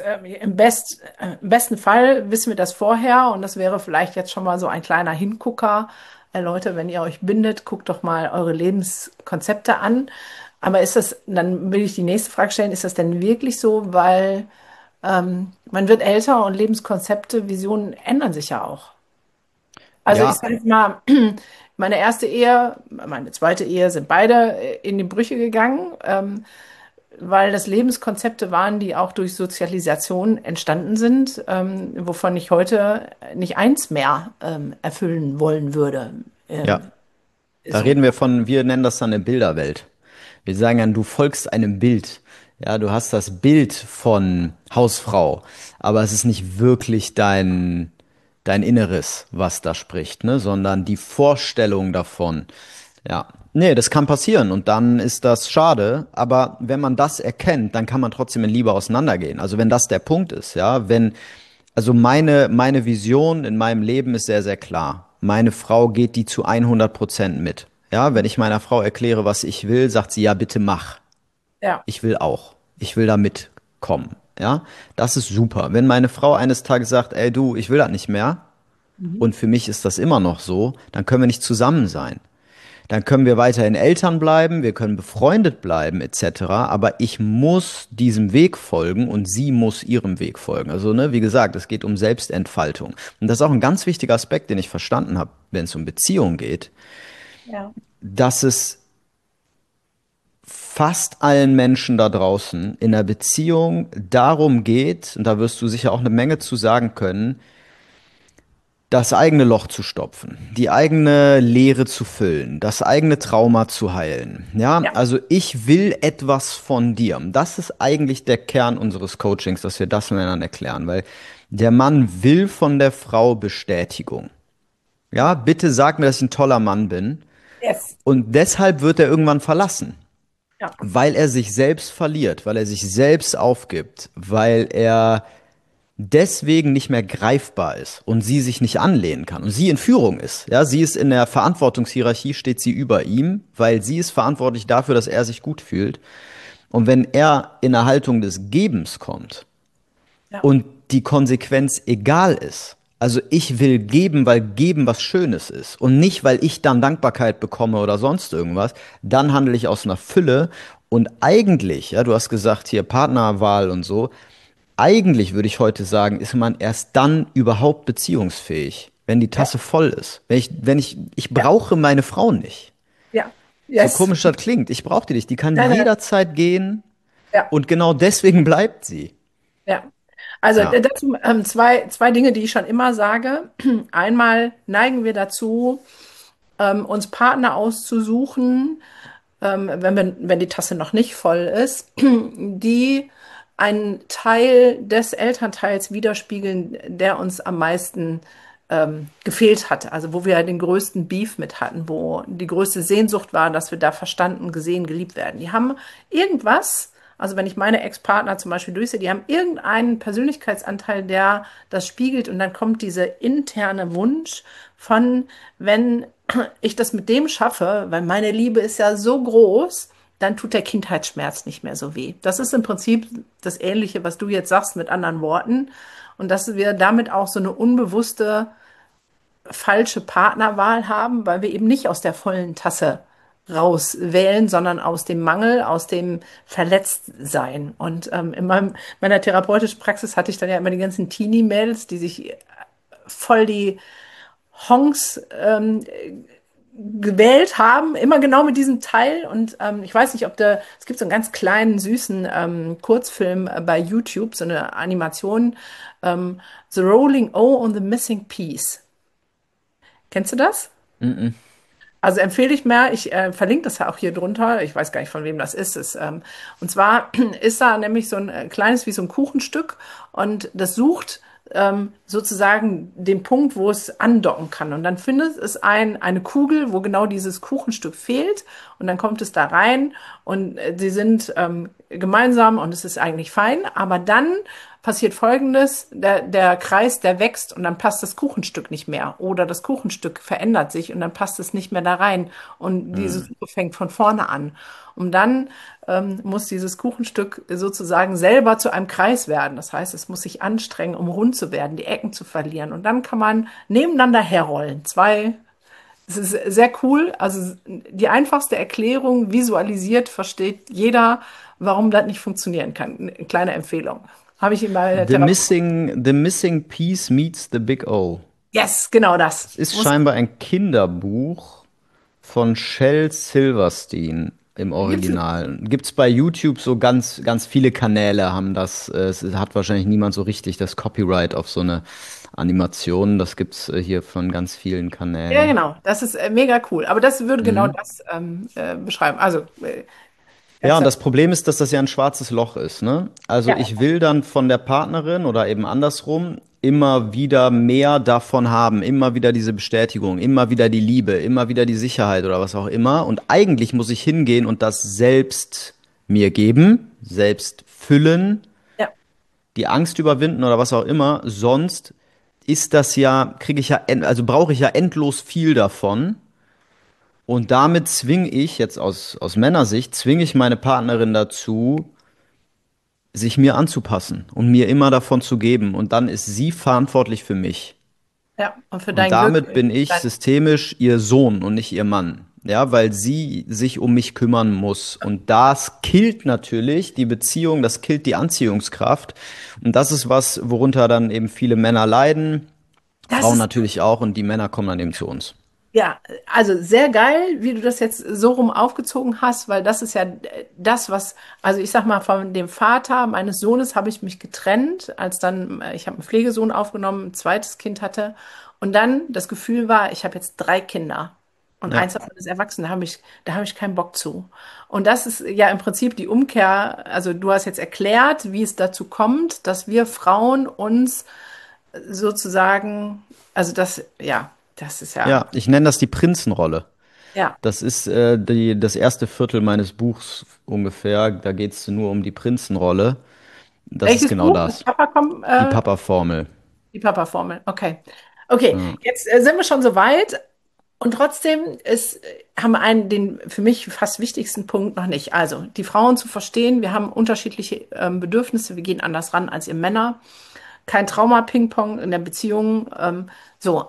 im besten Fall wissen wir das vorher und das wäre vielleicht jetzt schon mal so ein kleiner Hingucker. Leute, wenn ihr euch bindet, guckt doch mal eure Lebenskonzepte an. Aber ist das, dann will ich die nächste Frage stellen, ist das denn wirklich so? Weil man wird älter und Lebenskonzepte, Visionen ändern sich ja auch. Also ich Ja, sage jetzt mal, meine erste Ehe, meine zweite Ehe sind beide in die Brüche gegangen. Weil das Lebenskonzepte waren, die auch durch Sozialisation entstanden sind, wovon ich heute nicht eins mehr erfüllen wollen würde. ja. Da So. reden wir von, wir nennen das dann eine Bilderwelt. Wir sagen dann, du folgst einem Bild. Ja, du hast das Bild von Hausfrau, aber es ist nicht wirklich dein Inneres, was da spricht, ne, sondern die Vorstellung davon. Ja, nee, das kann passieren und dann ist das schade, aber wenn man das erkennt, dann kann man trotzdem in Liebe auseinandergehen. Also wenn das der Punkt ist, ja, wenn, also meine Vision in meinem Leben ist sehr, sehr klar. Meine Frau geht die zu 100% mit. Ja, wenn ich meiner Frau erkläre, was ich will, sagt sie, ja, bitte mach. Ja. Ich will auch. Ich will da mitkommen. Ja, das ist super. Wenn meine Frau eines Tages sagt, ey du, ich will das nicht mehr, Mhm. und für mich ist das immer noch so, dann können wir nicht zusammen sein. Dann können wir weiterhin Eltern bleiben, wir können befreundet bleiben, etc. Aber ich muss diesem Weg folgen und sie muss ihrem Weg folgen. Also, ne, wie gesagt, es geht um Selbstentfaltung. Und das ist auch ein ganz wichtiger Aspekt, den ich verstanden habe, wenn es um Beziehung geht, Ja. dass es fast allen Menschen da draußen in der Beziehung darum geht, und da wirst du sicher auch eine Menge zu sagen können, das eigene Loch zu stopfen, die eigene Leere zu füllen, das eigene Trauma zu heilen. Ja, Ja. also ich will etwas von dir. Das ist eigentlich der Kern unseres Coachings, dass wir das Männern erklären, weil der Mann will von der Frau Bestätigung. Ja, bitte sag mir, dass ich ein toller Mann bin. Yes. Und deshalb wird er irgendwann verlassen, Ja. weil er sich selbst verliert, weil er sich selbst aufgibt, weil er deswegen nicht mehr greifbar ist und sie sich nicht anlehnen kann und sie in Führung ist. Ja, sie ist in der Verantwortungshierarchie, steht sie über ihm, weil sie ist verantwortlich dafür, dass er sich gut fühlt. Und wenn er in eine Haltung des Gebens kommt Ja. und die Konsequenz egal ist, also ich will geben, weil geben was Schönes ist und nicht, weil ich dann Dankbarkeit bekomme oder sonst irgendwas, dann handle ich aus einer Fülle und eigentlich, ja, du hast gesagt hier Partnerwahl und so, eigentlich würde ich heute sagen, ist man erst dann überhaupt beziehungsfähig, wenn die Ja. Tasse voll ist. Ich Ja. brauche meine Frau nicht. Ja. So Yes. komisch das klingt, ich brauche die nicht. Die kann Nein, nein. jederzeit gehen Ja. und genau deswegen bleibt sie. Ja. Also Ja, dazu zwei Dinge, die ich schon immer sage. Einmal neigen wir dazu, uns Partner auszusuchen, wenn die Tasse noch nicht voll ist, die einen Teil des Elternteils widerspiegeln, der uns am meisten gefehlt hat. Also wo wir den größten Beef mit hatten, wo die größte Sehnsucht war, dass wir da verstanden, gesehen, geliebt werden. Die haben irgendwas, also wenn ich meine Ex-Partner zum Beispiel durchsehe, die haben irgendeinen Persönlichkeitsanteil, der das spiegelt und dann kommt dieser interne Wunsch von, wenn ich das mit dem schaffe, weil meine Liebe ist ja so groß, dann tut der Kindheitsschmerz nicht mehr so weh. Das ist im Prinzip das Ähnliche, was du jetzt sagst, mit anderen Worten. Und dass wir damit auch so eine unbewusste falsche Partnerwahl haben, weil wir eben nicht aus der vollen Tasse rauswählen, sondern aus dem Mangel, aus dem Verletztsein. Und meiner therapeutischen Praxis hatte ich dann ja immer die ganzen Teenie-Mädels, die sich voll die Honks gewählt haben, immer genau mit diesem Teil. Und ich weiß nicht, es gibt so einen ganz kleinen, süßen Kurzfilm bei YouTube, so eine Animation, The Rolling O und the Missing Piece. Kennst du das? Mhm. Also empfehle ich mehr, ich verlinke das ja auch hier drunter, ich weiß gar nicht, von wem das ist. Und zwar ist da nämlich so ein kleines, wie so ein Kuchenstück und das sucht sozusagen den Punkt, wo es andocken kann. Und dann findet es eine Kugel, wo genau dieses Kuchenstück fehlt und dann kommt es da rein und sie sind gemeinsam und es ist eigentlich fein, aber dann passiert Folgendes, der Kreis, der wächst und dann passt das Kuchenstück nicht mehr. Oder das Kuchenstück verändert sich und dann passt es nicht mehr da rein. Und diese Mhm. Suche fängt von vorne an. Und dann muss dieses Kuchenstück sozusagen selber zu einem Kreis werden. Das heißt, es muss sich anstrengen, um rund zu werden, die Ecken zu verlieren. Und dann kann man nebeneinander herrollen. Es ist sehr cool. Also die einfachste Erklärung, visualisiert, versteht jeder, warum das nicht funktionieren kann. Eine kleine Empfehlung. Habe ich ihm bei der Therapie. The Missing Piece Meets the Big O. Yes, genau das. Es ist scheinbar ein Kinderbuch von Shel Silverstein im Gibt's, Original. Gibt's bei YouTube so ganz, ganz viele Kanäle haben das. Es hat wahrscheinlich niemand so richtig das Copyright auf so eine Animation. Das gibt's hier von ganz vielen ja, Kanälen. genau. Das ist mega cool. Aber das würde genau Mhm. das beschreiben. Also, Ja, ganz, und das Problem ist, dass das ja ein schwarzes Loch ist, ne? Also ja, ich will dann von der Partnerin oder eben andersrum immer wieder mehr davon haben, immer wieder diese Bestätigung, immer wieder die Liebe, immer wieder die Sicherheit oder was auch immer. Und eigentlich muss ich hingehen und das selbst mir geben, selbst füllen, ja. die Angst überwinden oder was auch immer. Sonst ist das ja, kriege ich ja, also brauche ich ja endlos viel davon. Und damit zwinge ich, jetzt aus Männersicht, zwinge ich meine Partnerin dazu, sich mir anzupassen und mir immer davon zu geben. Und dann ist sie verantwortlich für mich. Ja, und für Und dein Glück. damit bin ich systemisch ihr Sohn und nicht ihr Mann. Ja, weil sie sich um mich kümmern muss. Und das killt natürlich die Beziehung, das killt die Anziehungskraft. Und das ist was, worunter dann eben viele Männer leiden, Das Frauen ist natürlich auch, und die Männer kommen dann eben zu uns. Ja, also sehr geil, wie du das jetzt so rum aufgezogen hast, weil das ist ja das, also ich sag mal, von dem Vater meines Sohnes habe ich mich getrennt, als dann, ich habe einen Pflegesohn aufgenommen, ein zweites Kind hatte und dann das Gefühl war, ich habe jetzt drei Kinder und Ja. eins davon ist erwachsen, da habe ich keinen Bock zu. Und das ist ja im Prinzip die Umkehr, also du hast jetzt erklärt, wie es dazu kommt, dass wir Frauen uns sozusagen, also das ist ja. Ja, ich nenne das die Prinzenrolle. Ja. Das ist das erste Viertel meines Buchs ungefähr. Da geht es nur um die Prinzenrolle. Das ist Welches genau Buch? Das das. Die Papa-Formel. Papa-Formel. Die Papa-Formel. Okay. Okay, Ja. jetzt sind wir schon so weit und trotzdem haben wir den für mich fast wichtigsten Punkt noch nicht. Also, die Frauen zu verstehen, wir haben unterschiedliche Bedürfnisse, wir gehen anders ran als ihr Männer. Kein Trauma-Ping-Pong in der Beziehung. So,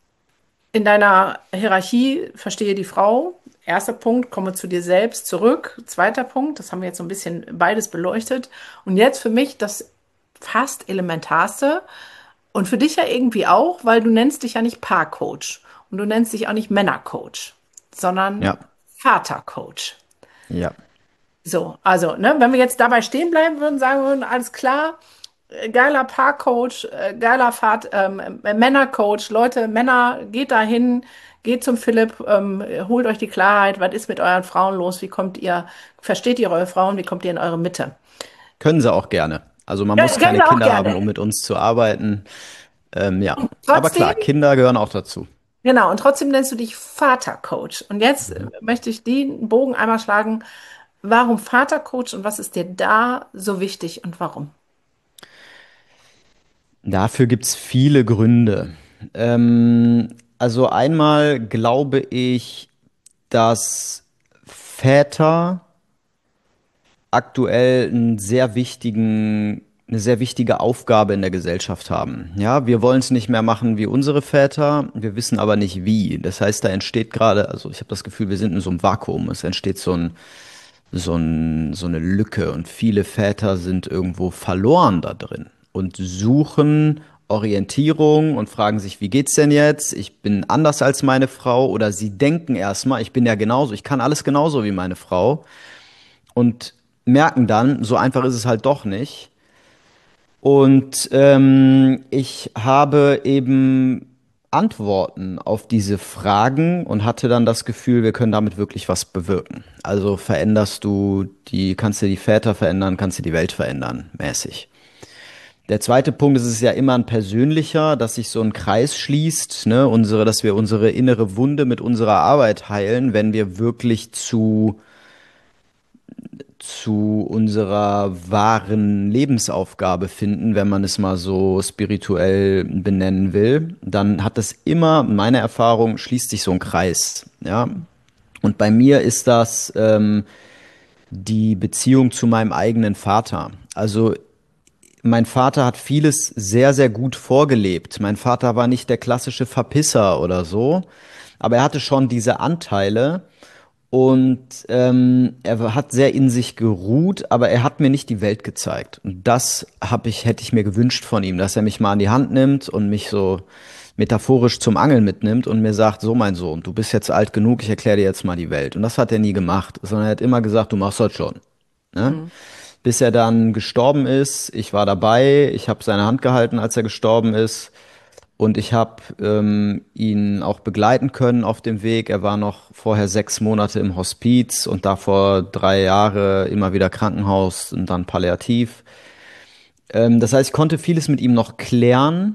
in deiner Hierarchie verstehe die Frau. Erster Punkt, komme zu dir selbst zurück. Zweiter Punkt, das haben wir jetzt so ein bisschen beides beleuchtet. Und jetzt für mich das fast elementarste und für dich ja irgendwie auch, weil du nennst dich ja nicht Paarcoach und du nennst dich auch nicht Männercoach, sondern Ja. Vatercoach. Ja. So, also, ne, wenn wir jetzt dabei stehen bleiben würden, sagen würden, alles klar, geiler Paarcoach, geiler Männercoach, Leute, Männer, geht dahin, geht zum Philipp, holt euch die Klarheit, was ist mit euren Frauen los, versteht ihr eure Frauen, wie kommt ihr in eure Mitte? Können sie auch gerne. Also man Ja, muss können keine wir auch Kinder haben, gerne. um mit uns zu arbeiten. Ja. Aber Trotzdem, klar, Kinder gehören auch dazu. genau, und trotzdem nennst du dich Vatercoach. Und jetzt Mhm. möchte ich den Bogen einmal schlagen. Warum Vatercoach und was ist dir da so wichtig und warum? Dafür gibt es viele Gründe. Also einmal glaube ich, dass Väter aktuell eine sehr wichtige Aufgabe in der Gesellschaft haben. Ja, wir wollen es nicht mehr machen wie unsere Väter, wir wissen aber nicht wie. Das heißt, da entsteht gerade, also ich habe das Gefühl, wir sind in so einem Vakuum. Es entsteht so eine Lücke und viele Väter sind irgendwo verloren da drin und suchen Orientierung und fragen sich, wie geht's denn jetzt? Ich bin anders als meine Frau oder sie denken erstmal, ich bin ja genauso, ich kann alles genauso wie meine Frau und merken dann, so einfach ist es halt doch nicht. Und ich habe eben Antworten auf diese Fragen und hatte dann das Gefühl, wir können damit wirklich was bewirken. Also kannst du die Väter verändern, kannst du die Welt verändern, mäßig. Der zweite Punkt ist es ja immer ein persönlicher, dass sich so ein Kreis schließt, ne, dass wir unsere innere Wunde mit unserer Arbeit heilen, wenn wir wirklich zu unserer wahren Lebensaufgabe finden, wenn man es mal so spirituell benennen will, dann hat das immer, meine Erfahrung, schließt sich so ein Kreis, ja. Und bei mir ist das die Beziehung zu meinem eigenen Vater. Also mein Vater hat vieles sehr, sehr gut vorgelebt. Mein Vater war nicht der klassische Verpisser oder so, aber er hatte schon diese Anteile und er hat sehr in sich geruht, aber er hat mir nicht die Welt gezeigt. Und hätte ich mir gewünscht von ihm, dass er mich mal an die Hand nimmt und mich so metaphorisch zum Angeln mitnimmt und mir sagt, so mein Sohn, du bist jetzt alt genug, ich erkläre dir jetzt mal die Welt. Und das hat er nie gemacht, sondern er hat immer gesagt, du machst das schon. Ne? Mhm. Bis er dann gestorben ist. Ich war dabei, ich habe seine Hand gehalten, als er gestorben ist. Und ich habe ihn auch begleiten können auf dem Weg. Er war noch vorher 6 Monate im Hospiz und davor 3 Jahre immer wieder Krankenhaus und dann palliativ. Das heißt, ich konnte vieles mit ihm noch klären,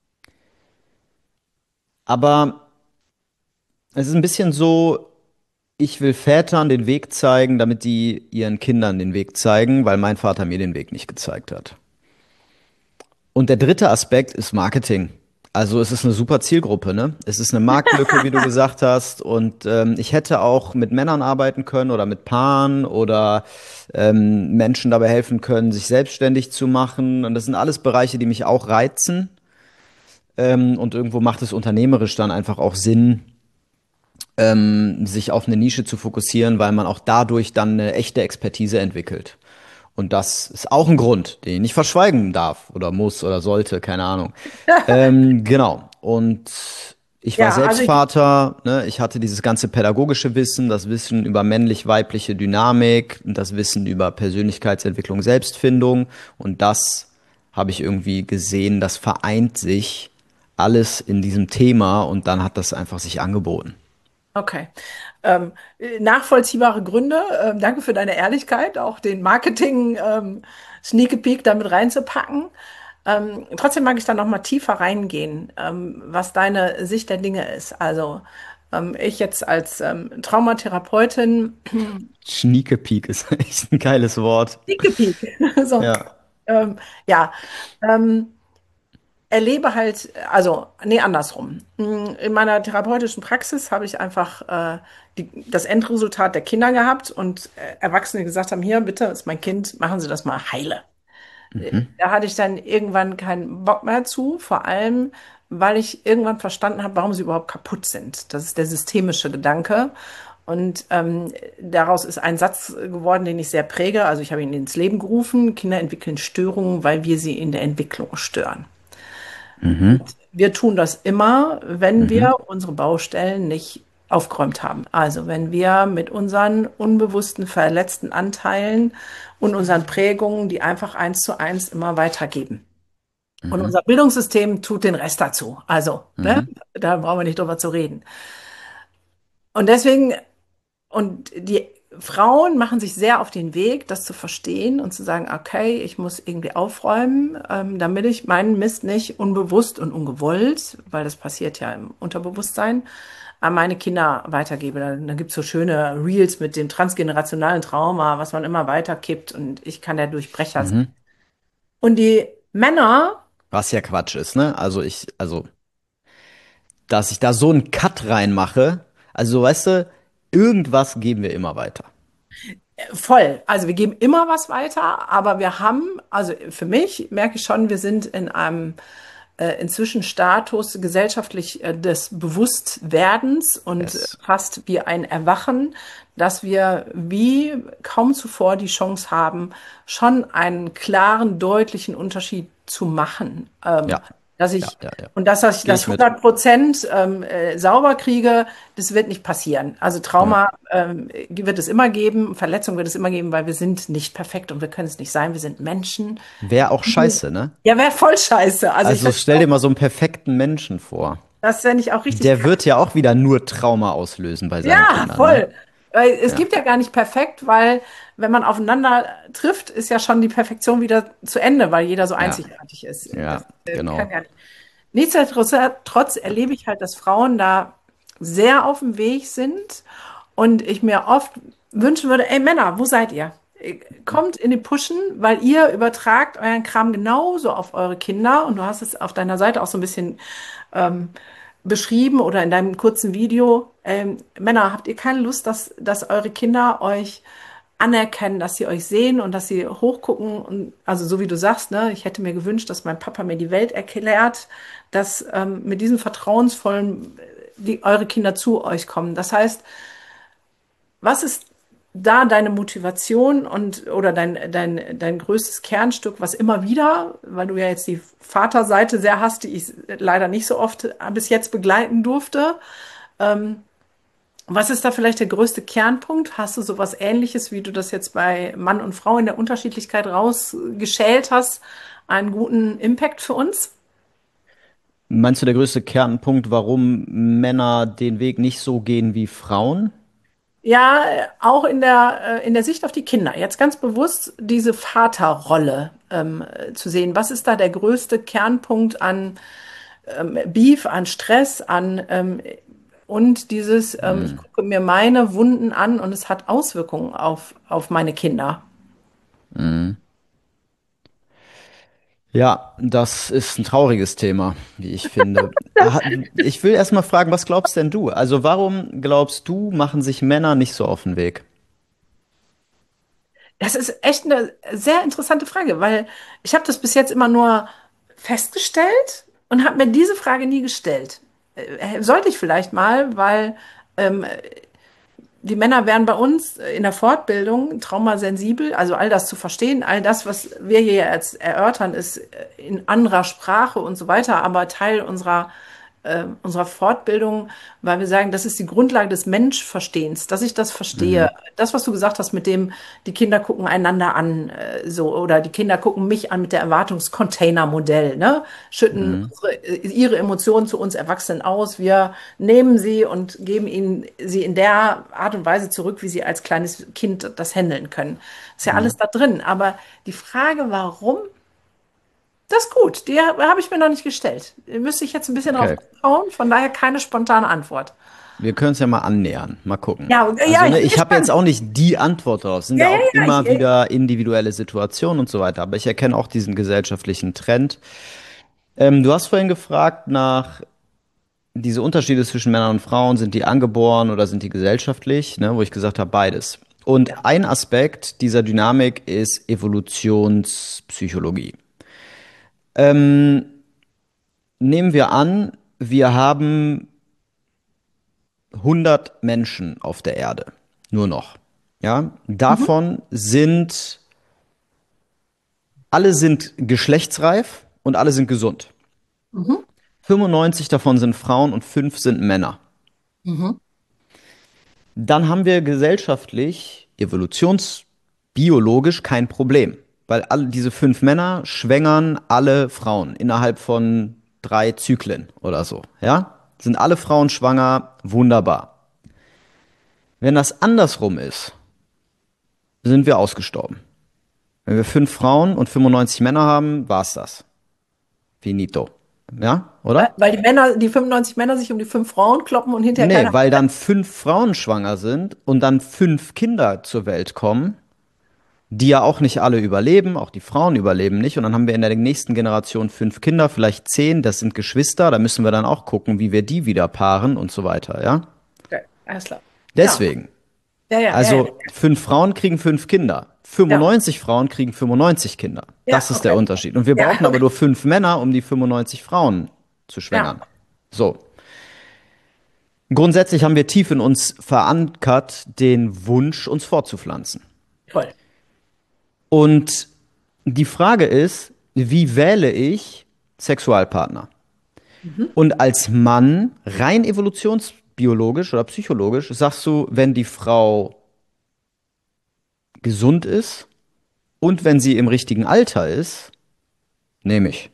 aber es ist ein bisschen so, ich will Vätern den Weg zeigen, damit die ihren Kindern den Weg zeigen, weil mein Vater mir den Weg nicht gezeigt hat. Und der dritte Aspekt ist Marketing. Also es ist eine super Zielgruppe, ne? Es ist eine Marktlücke, wie du gesagt hast. Und ich hätte auch mit Männern arbeiten können oder mit Paaren oder Menschen dabei helfen können, sich selbstständig zu machen. Und das sind alles Bereiche, die mich auch reizen. Und irgendwo macht es unternehmerisch dann einfach auch Sinn, sich auf eine Nische zu fokussieren, weil man auch dadurch dann eine echte Expertise entwickelt. Und das ist auch ein Grund, den ich nicht verschweigen darf oder muss oder sollte, keine Ahnung. Genau. Und ich war Ja, also selbst ich, Vater, ne? Ich hatte dieses ganze pädagogische Wissen, das Wissen über männlich-weibliche Dynamik, das Wissen über Persönlichkeitsentwicklung, Selbstfindung. Und das habe ich irgendwie gesehen, das vereint sich alles in diesem Thema und dann hat das einfach sich angeboten. okay. Nachvollziehbare Gründe. Danke für deine Ehrlichkeit, auch den Marketing Sneak Peek damit reinzupacken. Trotzdem mag ich da noch mal tiefer reingehen, was deine Sicht der Dinge ist. Also ich jetzt als Traumatherapeutin, Sneak Peek ist echt ein geiles Wort. Sneak Peek, so, Ja. ja, ähm, erlebe halt, also, nee, andersrum. In meiner therapeutischen Praxis habe ich einfach das Endresultat der Kinder gehabt und Erwachsene gesagt haben, hier, bitte, ist mein Kind, machen Sie das mal heile. Mhm. Da hatte ich dann irgendwann keinen Bock mehr zu, vor allem, weil ich irgendwann verstanden habe, warum sie überhaupt kaputt sind. Das ist der systemische Gedanke. Und daraus ist ein Satz geworden, den ich sehr präge. Also ich habe ihn ins Leben gerufen. Kinder entwickeln Störungen, weil wir sie in der Entwicklung stören. Mhm. Wir tun das immer, wenn Mhm. wir unsere Baustellen nicht aufgeräumt haben. Also wenn wir mit unseren unbewussten, verletzten Anteilen und unseren Prägungen die einfach eins zu eins immer weitergeben. Und Mhm. unser Bildungssystem tut den Rest dazu. Also, ne, Mhm. da brauchen wir nicht drüber zu reden. Und deswegen, und die Frauen machen sich sehr auf den Weg, das zu verstehen und zu sagen, okay, ich muss irgendwie aufräumen, damit ich meinen Mist nicht unbewusst und ungewollt, weil das passiert ja im Unterbewusstsein, an meine Kinder weitergebe. Dann gibt es so schöne Reels mit dem transgenerationalen Trauma, was man immer weiterkippt und ich kann der Durchbrecher sein. Mhm. Und die Männer, Was ja Quatsch ist, ne? Dass ich da so einen Cut reinmache, also weißt du, irgendwas geben wir immer weiter. voll. Also wir geben immer was weiter, aber wir haben, also für mich merke ich schon, wir sind in einem inzwischen Status gesellschaftlich des Bewusstwerdens und Yes. fast wie ein Erwachen, dass wir wie kaum zuvor die Chance haben, schon einen klaren, deutlichen Unterschied zu machen. Ja. Dass Ja, ich, ja, ja. und dass ich Gehe das ich mit. 100% sauber kriege, das wird nicht passieren. Also Ja. Trauma wird es immer geben, Verletzung wird es immer geben, weil wir sind nicht perfekt und wir können es nicht sein. Wir sind Menschen. Wäre auch scheiße, ne? Ja, wäre voll scheiße. Also ich Also finde, stell dir mal so einen perfekten Menschen vor. das fände ich auch richtig Der kacke. wird ja auch wieder nur Trauma auslösen bei seinen Ja, Kindern, ne? voll. Weil es Ja, gibt ja gar nicht perfekt, weil wenn man aufeinander trifft, ist ja schon die Perfektion wieder zu Ende, weil jeder so ja, einzigartig ist. ja, Das kann genau. ja nicht. Nichtsdestotrotz erlebe ich halt, dass Frauen da sehr auf dem Weg sind und ich mir oft wünschen würde, ey Männer, wo seid ihr? Kommt in die Pushen, weil ihr übertragt euren Kram genauso auf eure Kinder und du hast es auf deiner Seite auch so ein bisschen ähm, beschrieben oder in deinem kurzen Video. Männer, habt ihr keine Lust, dass eure Kinder euch anerkennen, dass sie euch sehen und dass sie hochgucken und also so wie du sagst, ne, ich hätte mir gewünscht, dass mein Papa mir die Welt erklärt, dass mit diesem vertrauensvollen eure Kinder zu euch kommen. Das heißt, was ist da deine Motivation und oder dein größtes Kernstück, was immer wieder, weil du ja jetzt die Vaterseite sehr hast, die ich leider nicht so oft bis jetzt begleiten durfte. Was ist da vielleicht der größte Kernpunkt? Hast du sowas Ähnliches, wie du das jetzt bei Mann und Frau in der Unterschiedlichkeit rausgeschält hast, einen guten Impact für uns? Meinst du der größte Kernpunkt, warum Männer den Weg nicht so gehen wie Frauen? Ja, auch in der Sicht auf die Kinder. Jetzt ganz bewusst diese Vaterrolle zu sehen. Was ist da der größte Kernpunkt an Beef, an Stress, und dieses, ich Hm. gucke mir meine Wunden an und es hat Auswirkungen auf meine Kinder. Hm. Ja, das ist ein trauriges Thema, wie ich finde. Ich will erst mal fragen, was glaubst denn du? Also warum glaubst du, machen sich Männer nicht so auf den Weg? Das ist echt eine sehr interessante Frage, weil ich habe das bis jetzt immer nur festgestellt und habe mir diese Frage nie gestellt. Sollte ich vielleicht mal, weil ähm, die Männer werden bei uns in der Fortbildung traumasensibel, also all das zu verstehen, all das, was wir hier jetzt erörtern, ist in anderer Sprache und so weiter, aber Teil unserer Fortbildung, weil wir sagen, das ist die Grundlage des Menschverstehens, dass ich das verstehe. Mhm. Das, was du gesagt hast, mit dem, die Kinder gucken einander an, so, oder die Kinder gucken mich an mit der Erwartungscontainer-Modell, ne? Schütten Mhm. ihre Emotionen zu uns Erwachsenen aus. Wir nehmen sie und geben ihnen sie in der Art und Weise zurück, wie sie als kleines Kind das handeln können. Ist ja Mhm. alles da drin. Aber die Frage, warum, das ist gut. Die habe ich mir noch nicht gestellt. Müsste ich jetzt ein bisschen drauf Okay. schauen. Von daher keine spontane Antwort. Wir können es ja mal annähern. Mal gucken. Ja, ja, Also, ich ne, bin ich habe jetzt gespannt. auch nicht die Antwort darauf. Es sind Ja, ja ja, auch ja. immer wieder individuelle Situationen und so weiter. Aber ich erkenne auch diesen gesellschaftlichen Trend. Du hast vorhin gefragt nach diese Unterschiede zwischen Männern und Frauen. Sind die angeboren oder sind die gesellschaftlich? Ne, wo ich gesagt habe, beides. Und Ja. ein Aspekt dieser Dynamik ist Evolutionspsychologie. Ähm, Nehmen wir an, wir haben 100 Menschen auf der Erde. Nur noch. Ja, Mhm. davon sind, alle sind geschlechtsreif und alle sind gesund. Mhm. 95 davon sind Frauen und 5 sind Männer. Mhm. Dann haben wir gesellschaftlich, evolutionsbiologisch kein Problem. Weil alle diese 5 Männer schwängern alle Frauen innerhalb von 3 Zyklen oder so. Ja? Sind alle Frauen schwanger, wunderbar. Wenn das andersrum ist, sind wir ausgestorben. Wenn wir 5 Frauen und 95 Männer haben, war's das. Finito. Ja, oder? Weil die 95 Männer sich um die 5 Frauen kloppen und hinterher Nee, keiner. weil dann 5 Frauen schwanger sind und dann 5 Kinder zur Welt kommen, die ja auch nicht alle überleben, auch die Frauen überleben nicht. Und dann haben wir in der nächsten Generation 5 Kinder, vielleicht 10, das sind Geschwister, da müssen wir dann auch gucken, wie wir die wieder paaren und so weiter, ja? Okay, alles klar. Ja, Deswegen. ja, ja, ja, ja. Also 5 Frauen kriegen 5 Kinder. Ja, 95 Frauen kriegen 95 Kinder. ja, Das ist der okay. Unterschied. Und wir Ja, brauchen aber okay. nur 5 Männer, um die 95 Frauen zu Ja, schwängern. So. Grundsätzlich haben wir tief in uns verankert den Wunsch, uns fortzupflanzen. toll. Und die Frage ist, wie wähle ich Sexualpartner. Mhm. Und als Mann, rein evolutionsbiologisch oder psychologisch, sagst du, wenn die Frau gesund ist und wenn sie im richtigen Alter ist, nehme ich.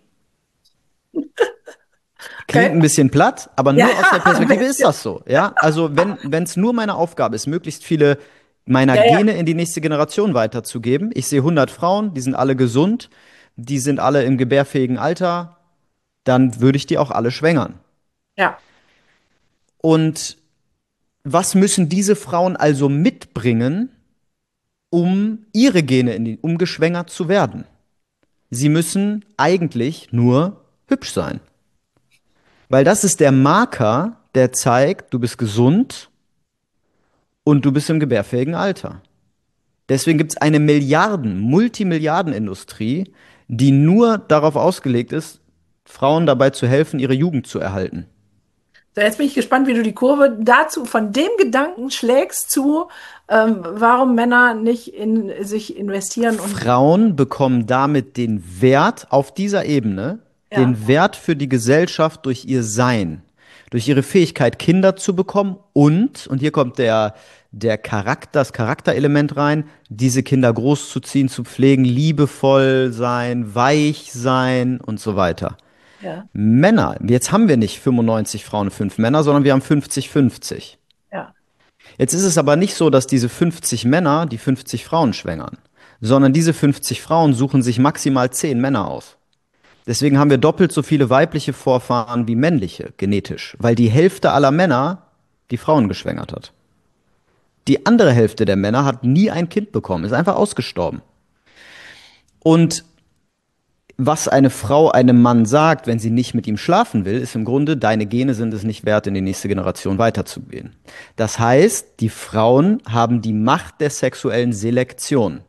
Klingt Okay. ein bisschen platt, aber Ja, nur aus der ein Perspektive ist bisschen. das so. Ja, also wenn es nur meine Aufgabe ist, möglichst viele meiner Ja, ja, Gene in die nächste Generation weiterzugeben. Ich sehe 100 Frauen, die sind alle gesund, die sind alle im gebärfähigen Alter, dann würde ich die auch alle schwängern. ja. Und was müssen diese Frauen also mitbringen, um ihre Gene um geschwängert zu werden? Sie müssen eigentlich nur hübsch sein. Weil das ist der Marker, der zeigt, du bist gesund und du bist im gebärfähigen Alter. Deswegen gibt es eine Multimilliardenindustrie, die nur darauf ausgelegt ist, Frauen dabei zu helfen, ihre Jugend zu erhalten. So, jetzt bin ich gespannt, wie du die Kurve dazu von dem Gedanken schlägst zu, warum Männer nicht in sich investieren und Frauen bekommen damit den Wert auf dieser Ebene, ja, den Wert für die Gesellschaft durch ihr Sein, durch ihre Fähigkeit, Kinder zu bekommen und hier kommt der Charakter, das Charakterelement rein, diese Kinder großzuziehen, zu pflegen, liebevoll sein, weich sein und so weiter. ja, Männer, jetzt haben wir nicht 95 Frauen, 5 Männer, sondern wir haben 50-50. ja. Jetzt ist es aber nicht so, dass diese 50 Männer die 50 Frauen schwängern, sondern diese 50 Frauen suchen sich maximal 10 Männer aus. Deswegen haben wir doppelt so viele weibliche Vorfahren wie männliche, genetisch, weil die Hälfte aller Männer die Frauen geschwängert hat. Die andere Hälfte der Männer hat nie ein Kind bekommen, ist einfach ausgestorben. Und was eine Frau einem Mann sagt, wenn sie nicht mit ihm schlafen will, ist im Grunde, deine Gene sind es nicht wert, in die nächste Generation weiterzugehen. Das heißt, die Frauen haben die Macht der sexuellen Selektion.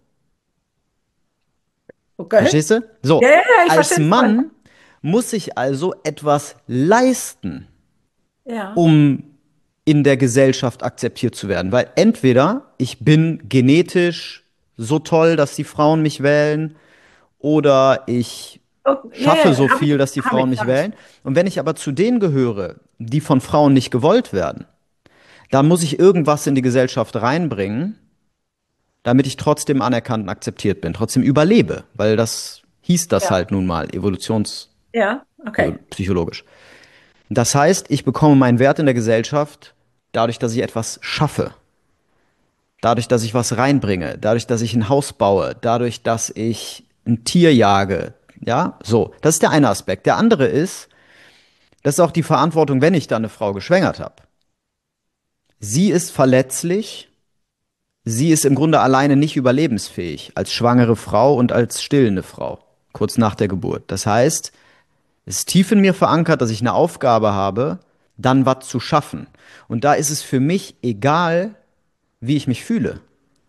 Okay. Verstehst du? So, Ja, ja, ja, ich als verstehe es voll. Mann muss ich also etwas leisten, Ja, um in der Gesellschaft akzeptiert zu werden. Weil entweder ich bin genetisch so toll, dass die Frauen mich wählen, oder ich okay. Ja, ja, schaffe so ja, viel, dass die Frauen mich hab ich. wählen. Und wenn ich aber zu denen gehöre, die von Frauen nicht gewollt werden, dann muss ich irgendwas in die Gesellschaft reinbringen, damit ich trotzdem anerkannt und akzeptiert bin, trotzdem überlebe, weil das hieß das Ja, halt nun mal, ja, okay. evolutionspsychologisch. Das heißt, ich bekomme meinen Wert in der Gesellschaft dadurch, dass ich etwas schaffe, dadurch, dass ich was reinbringe, dadurch, dass ich ein Haus baue, dadurch, dass ich ein Tier jage. Ja, so. Das ist der eine Aspekt. Der andere ist, das ist auch die Verantwortung, wenn ich da eine Frau geschwängert habe. Sie ist verletzlich. Sie ist im Grunde alleine nicht überlebensfähig als schwangere Frau und als stillende Frau, kurz nach der Geburt. Das heißt, es ist tief in mir verankert, dass ich eine Aufgabe habe, dann was zu schaffen. Und da ist es für mich egal, wie ich mich fühle.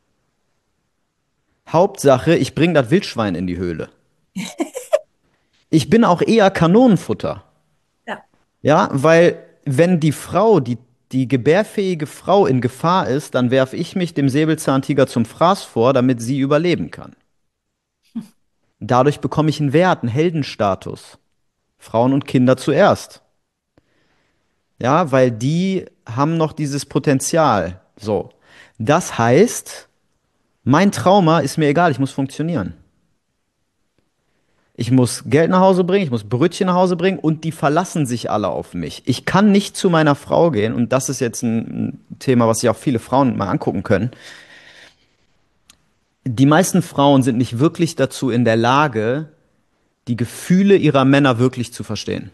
Hauptsache, ich bringe das Wildschwein in die Höhle. Ich bin auch eher Kanonenfutter. Ja, Ja, weil wenn die gebärfähige Frau in Gefahr ist, dann werfe ich mich dem Säbelzahntiger zum Fraß vor, damit sie überleben kann. Dadurch bekomme ich einen Wert, einen Heldenstatus. Frauen und Kinder zuerst. Ja, weil die haben noch dieses Potenzial. So. Das heißt, mein Trauma ist mir egal, ich muss funktionieren. Ich muss Geld nach Hause bringen, ich muss Brötchen nach Hause bringen und die verlassen sich alle auf mich. Ich kann nicht zu meiner Frau gehen und das ist jetzt ein Thema, was sich auch viele Frauen mal angucken können. Die meisten Frauen sind nicht wirklich dazu in der Lage, die Gefühle ihrer Männer wirklich zu verstehen.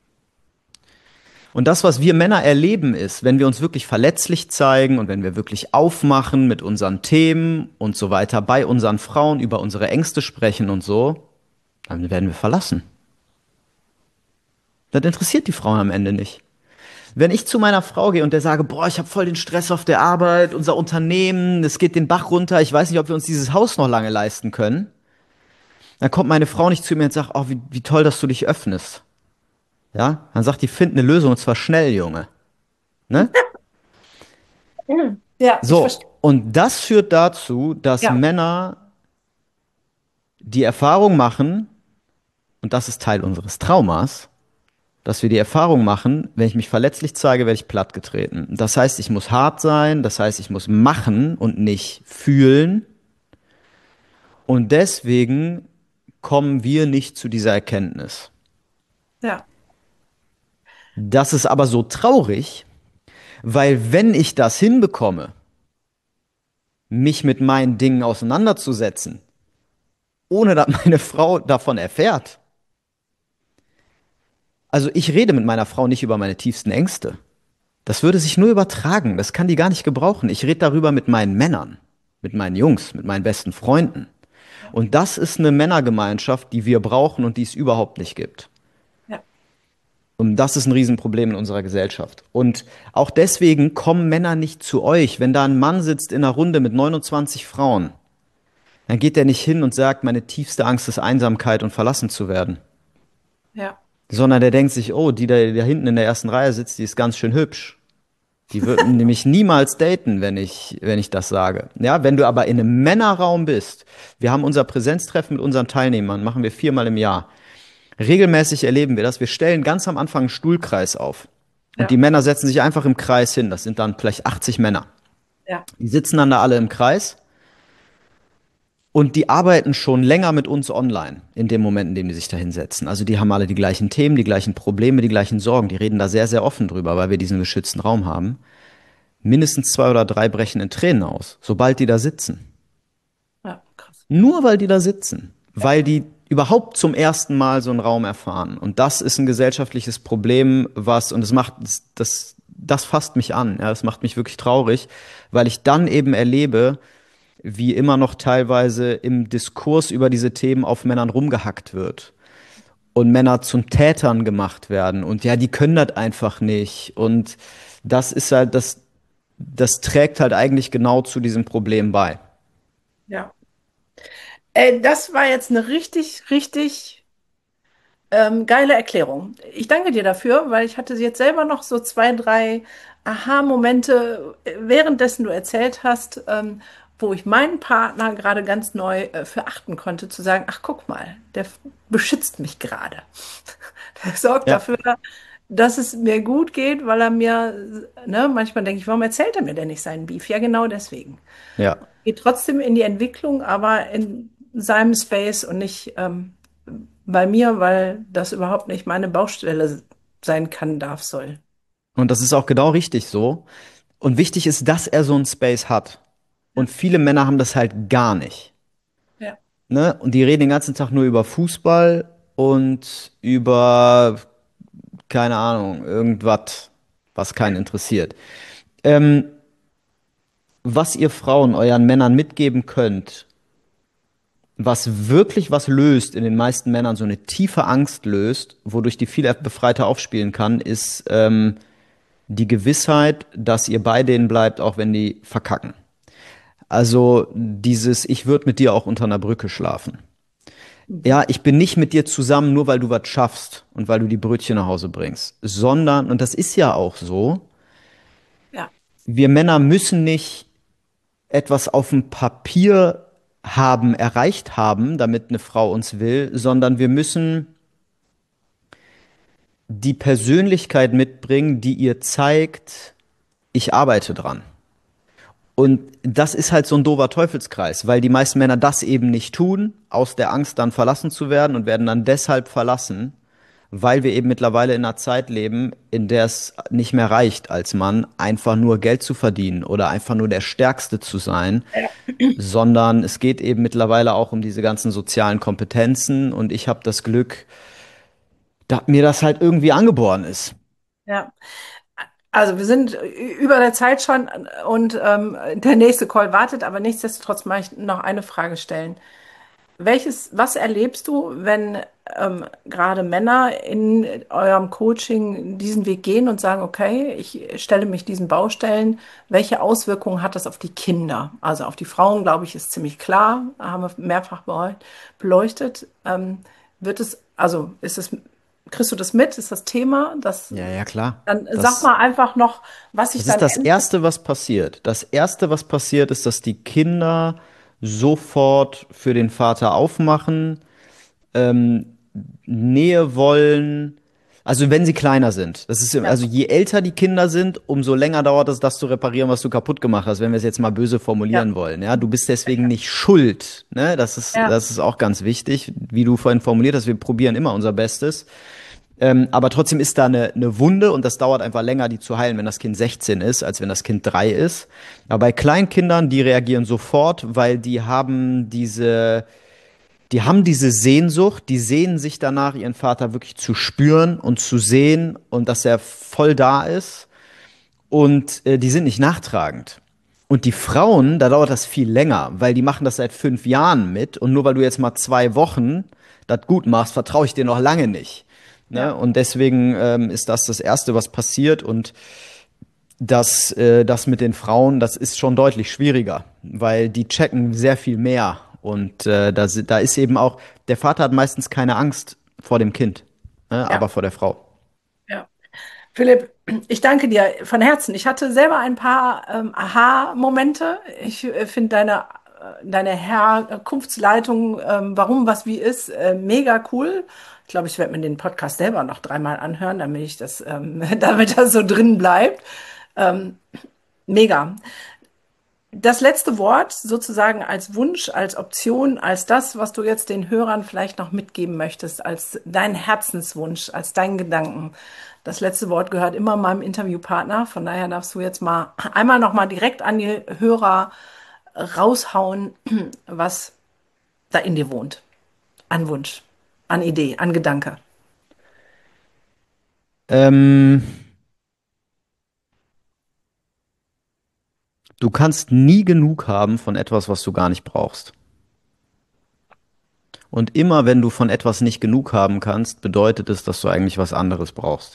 Und das, was wir Männer erleben, ist, wenn wir uns wirklich verletzlich zeigen und wenn wir wirklich aufmachen mit unseren Themen und so weiter, bei unseren Frauen über unsere Ängste sprechen und so, dann werden wir verlassen. Das interessiert die Frauen am Ende nicht. Wenn ich zu meiner Frau gehe und der sage, boah, ich habe voll den Stress auf der Arbeit, unser Unternehmen, es geht den Bach runter, ich weiß nicht, ob wir uns dieses Haus noch lange leisten können, dann kommt meine Frau nicht zu mir und sagt, oh, wie toll, dass du dich öffnest. Ja, dann sagt die, find eine Lösung und zwar schnell, Junge. Ne? mhm. Ja, ich So, verstehe. und das führt dazu, dass Ja, Männer die Erfahrung machen, Und das ist Teil unseres Traumas, dass wir die Erfahrung machen, wenn ich mich verletzlich zeige, werde ich plattgetreten. Das heißt, ich muss hart sein, das heißt, ich muss machen und nicht fühlen. Und deswegen kommen wir nicht zu dieser Erkenntnis. Ja, Das ist aber so traurig, weil wenn ich das hinbekomme, mich mit meinen Dingen auseinanderzusetzen, ohne dass meine Frau davon erfährt. Also ich rede mit meiner Frau nicht über meine tiefsten Ängste. Das würde sich nur übertragen. Das kann die gar nicht gebrauchen. Ich rede darüber mit meinen Männern, mit meinen Jungs, mit meinen besten Freunden. ja, Und das ist eine Männergemeinschaft, die wir brauchen und die es überhaupt nicht gibt. ja, Und das ist ein Riesenproblem in unserer Gesellschaft. Und auch deswegen kommen Männer nicht zu euch. Wenn da ein Mann sitzt in einer Runde mit 29 Frauen, dann geht der nicht hin und sagt, meine tiefste Angst ist Einsamkeit und verlassen zu werden. ja, Sondern der denkt sich, oh, die da hinten in der ersten Reihe sitzt, die ist ganz schön hübsch. Die wird nämlich niemals daten, wenn ich das sage. Ja, wenn du aber in einem Männerraum bist, wir haben unser Präsenztreffen mit unseren Teilnehmern, machen wir 4-mal im Jahr. Regelmäßig erleben wir das. Wir stellen ganz am Anfang einen Stuhlkreis auf. Und die ja, Männer setzen sich einfach im Kreis hin. Das sind dann vielleicht 80 Männer. ja, Die sitzen dann da alle im Kreis und die arbeiten schon länger mit uns online in dem Moment, in dem die sich da hinsetzen. Also die haben alle die gleichen Themen, die gleichen Probleme, die gleichen Sorgen. Die reden da sehr, sehr offen drüber, weil wir diesen geschützten Raum haben. Mindestens 2 oder 3 brechen in Tränen aus, sobald die da sitzen. ja, krass. Nur weil die da sitzen. Ja, Weil die überhaupt zum ersten Mal so einen Raum erfahren. Und das ist ein gesellschaftliches Problem, und das fasst mich an. Ja, das macht mich wirklich traurig, weil ich dann eben erlebe, wie immer noch teilweise im Diskurs über diese Themen auf Männern rumgehackt wird und Männer zum Tätern gemacht werden und ja, die können das einfach nicht und das ist halt das trägt halt eigentlich genau zu diesem Problem bei. ja. Das war jetzt eine richtig, richtig geile Erklärung. Ich danke dir dafür, weil ich hatte jetzt selber noch so zwei, drei Aha-Momente, währenddessen du erzählt hast, wo ich meinen Partner gerade ganz neu für achten konnte, zu sagen, ach guck mal, der beschützt mich gerade. Der sorgt Ja, dafür, dass es mir gut geht, weil er mir, ne, manchmal denke ich, warum erzählt er mir denn nicht seinen Beef? Ja, genau deswegen. ja. Geht trotzdem in die Entwicklung, aber in seinem Space und nicht bei mir, weil das überhaupt nicht meine Baustelle sein kann, darf, soll. Und das ist auch genau richtig so. Und wichtig ist, dass er so einen Space hat. Ja, Und viele Männer haben das halt gar nicht. ja, Ne? Und die reden den ganzen Tag nur über Fußball und über, keine Ahnung, irgendwas, was keinen interessiert. Ähm, Was ihr Frauen euren Männern mitgeben könnt, was wirklich was löst, in den meisten Männern so eine tiefe Angst löst, wodurch die viel befreiter aufspielen kann, ist die Gewissheit, dass ihr bei denen bleibt, auch wenn die verkacken. Also dieses, ich würde mit dir auch unter einer Brücke schlafen. mhm. Ja, ich bin nicht mit dir zusammen, nur weil du was schaffst und weil du die Brötchen nach Hause bringst, sondern, und das ist ja auch so, Ja, wir Männer müssen nicht etwas auf dem Papier haben, erreicht haben, damit eine Frau uns will, sondern wir müssen die Persönlichkeit mitbringen, die ihr zeigt, ich arbeite dran. Und das ist halt so ein doofer Teufelskreis, weil die meisten Männer das eben nicht tun, aus der Angst dann verlassen zu werden und werden dann deshalb verlassen, weil wir eben mittlerweile in einer Zeit leben, in der es nicht mehr reicht, als Mann einfach nur Geld zu verdienen oder einfach nur der Stärkste zu sein, ja, sondern es geht eben mittlerweile auch um diese ganzen sozialen Kompetenzen und ich habe das Glück, dass mir das halt irgendwie angeboren ist. ja. Also wir sind über der Zeit schon und der nächste Call wartet, aber nichtsdestotrotz möchte ich noch eine Frage stellen. Was erlebst du, wenn gerade Männer in eurem Coaching diesen Weg gehen und sagen, okay, ich stelle mich diesen Baustellen, welche Auswirkungen hat das auf die Kinder? Also auf die Frauen, glaube ich, ist ziemlich klar, haben wir mehrfach beleuchtet. Kriegst du das mit? Ist das Thema? Ja, ja, klar. Dann sag Das, mal einfach noch, was sich das ist dann das ändert. Erste, was passiert. Das Erste, was passiert, ist, dass die Kinder sofort für den Vater aufmachen. Nähe wollen, also wenn sie kleiner sind. Das ist, Ja, also je älter die Kinder sind, umso länger dauert es, das zu reparieren, was du kaputt gemacht hast, wenn wir es jetzt mal böse ja, formulieren wollen. Ja, du bist deswegen nicht schuld. Ne? ja, Das ist auch ganz wichtig, wie du vorhin formuliert hast. Wir probieren immer unser Bestes. Aber trotzdem ist da eine Wunde und das dauert einfach länger, die zu heilen, wenn das Kind 16 ist, als wenn das Kind 3 ist. Aber bei Kleinkindern, die reagieren sofort, weil die haben diese Sehnsucht, die sehnen sich danach, ihren Vater wirklich zu spüren und zu sehen und dass er voll da ist. Und die sind nicht nachtragend. Und die Frauen, da dauert das viel länger, weil die machen das seit 5 Jahren mit. Und nur weil du jetzt mal 2 Wochen das gut machst, vertraue ich dir noch lange nicht. Ne? ja. Und deswegen ist das das Erste, was passiert. Und das mit den Frauen, das ist schon deutlich schwieriger, weil die checken sehr viel mehr. Und da ist eben auch, der Vater hat meistens keine Angst vor dem Kind, ne? Ja. Aber vor der Frau. Ja. Philipp, ich danke dir von Herzen. Ich hatte selber ein paar Aha-Momente. Ich finde deine Herkunftsleitung, warum was wie ist, mega cool. Ich glaube, ich werde mir den Podcast selber noch dreimal anhören, damit ich das, damit das so drin bleibt. Ähm, Mega. Das letzte Wort sozusagen als Wunsch, als Option, als das, was du jetzt den Hörern vielleicht noch mitgeben möchtest, als dein Herzenswunsch, als deinen Gedanken. Das letzte Wort gehört immer meinem Interviewpartner. Von daher darfst du jetzt mal einmal noch mal direkt an die Hörer raushauen, was da in dir wohnt. An Wunsch, an Idee, an Gedanke. Ähm, Du kannst nie genug haben von etwas, was du gar nicht brauchst. Und immer wenn du von etwas nicht genug haben kannst, bedeutet es, dass du eigentlich was anderes brauchst.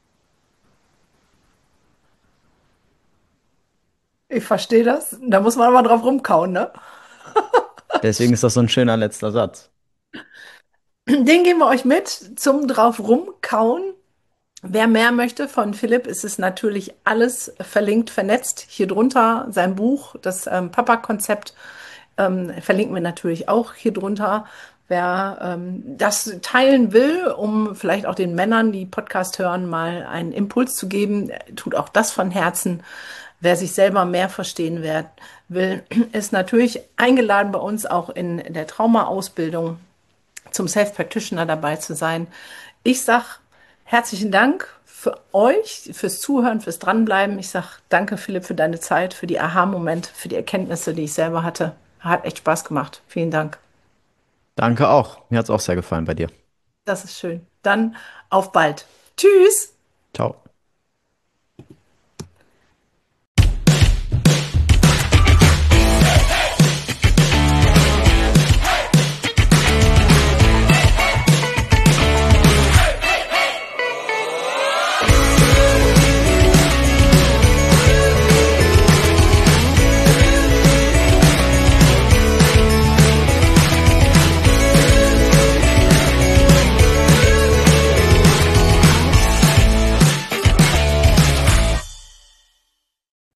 Ich verstehe das. Da muss man aber drauf rumkauen, ne? Deswegen ist das so ein schöner letzter Satz. Den geben wir euch mit zum drauf rumkauen. Wer mehr möchte von Philipp, ist es natürlich alles verlinkt, vernetzt. Hier drunter sein Buch, das Papa-Konzept, verlinken wir natürlich auch hier drunter. Wer das teilen will, um vielleicht auch den Männern, die Podcast hören, mal einen Impuls zu geben, tut auch das von Herzen. Wer sich selber mehr verstehen will, ist natürlich eingeladen, bei uns auch in der Trauma-Ausbildung zum Self-Practitioner dabei zu sein. Ich sag herzlichen Dank für euch, fürs Zuhören, fürs Dranbleiben. Ich sag danke, Philipp, für deine Zeit, für die Aha-Momente, für die Erkenntnisse, die ich selber hatte. Hat echt Spaß gemacht. Vielen Dank. Danke auch. Mir hat's auch sehr gefallen bei dir. Das ist schön. Dann auf bald. Tschüss. Ciao.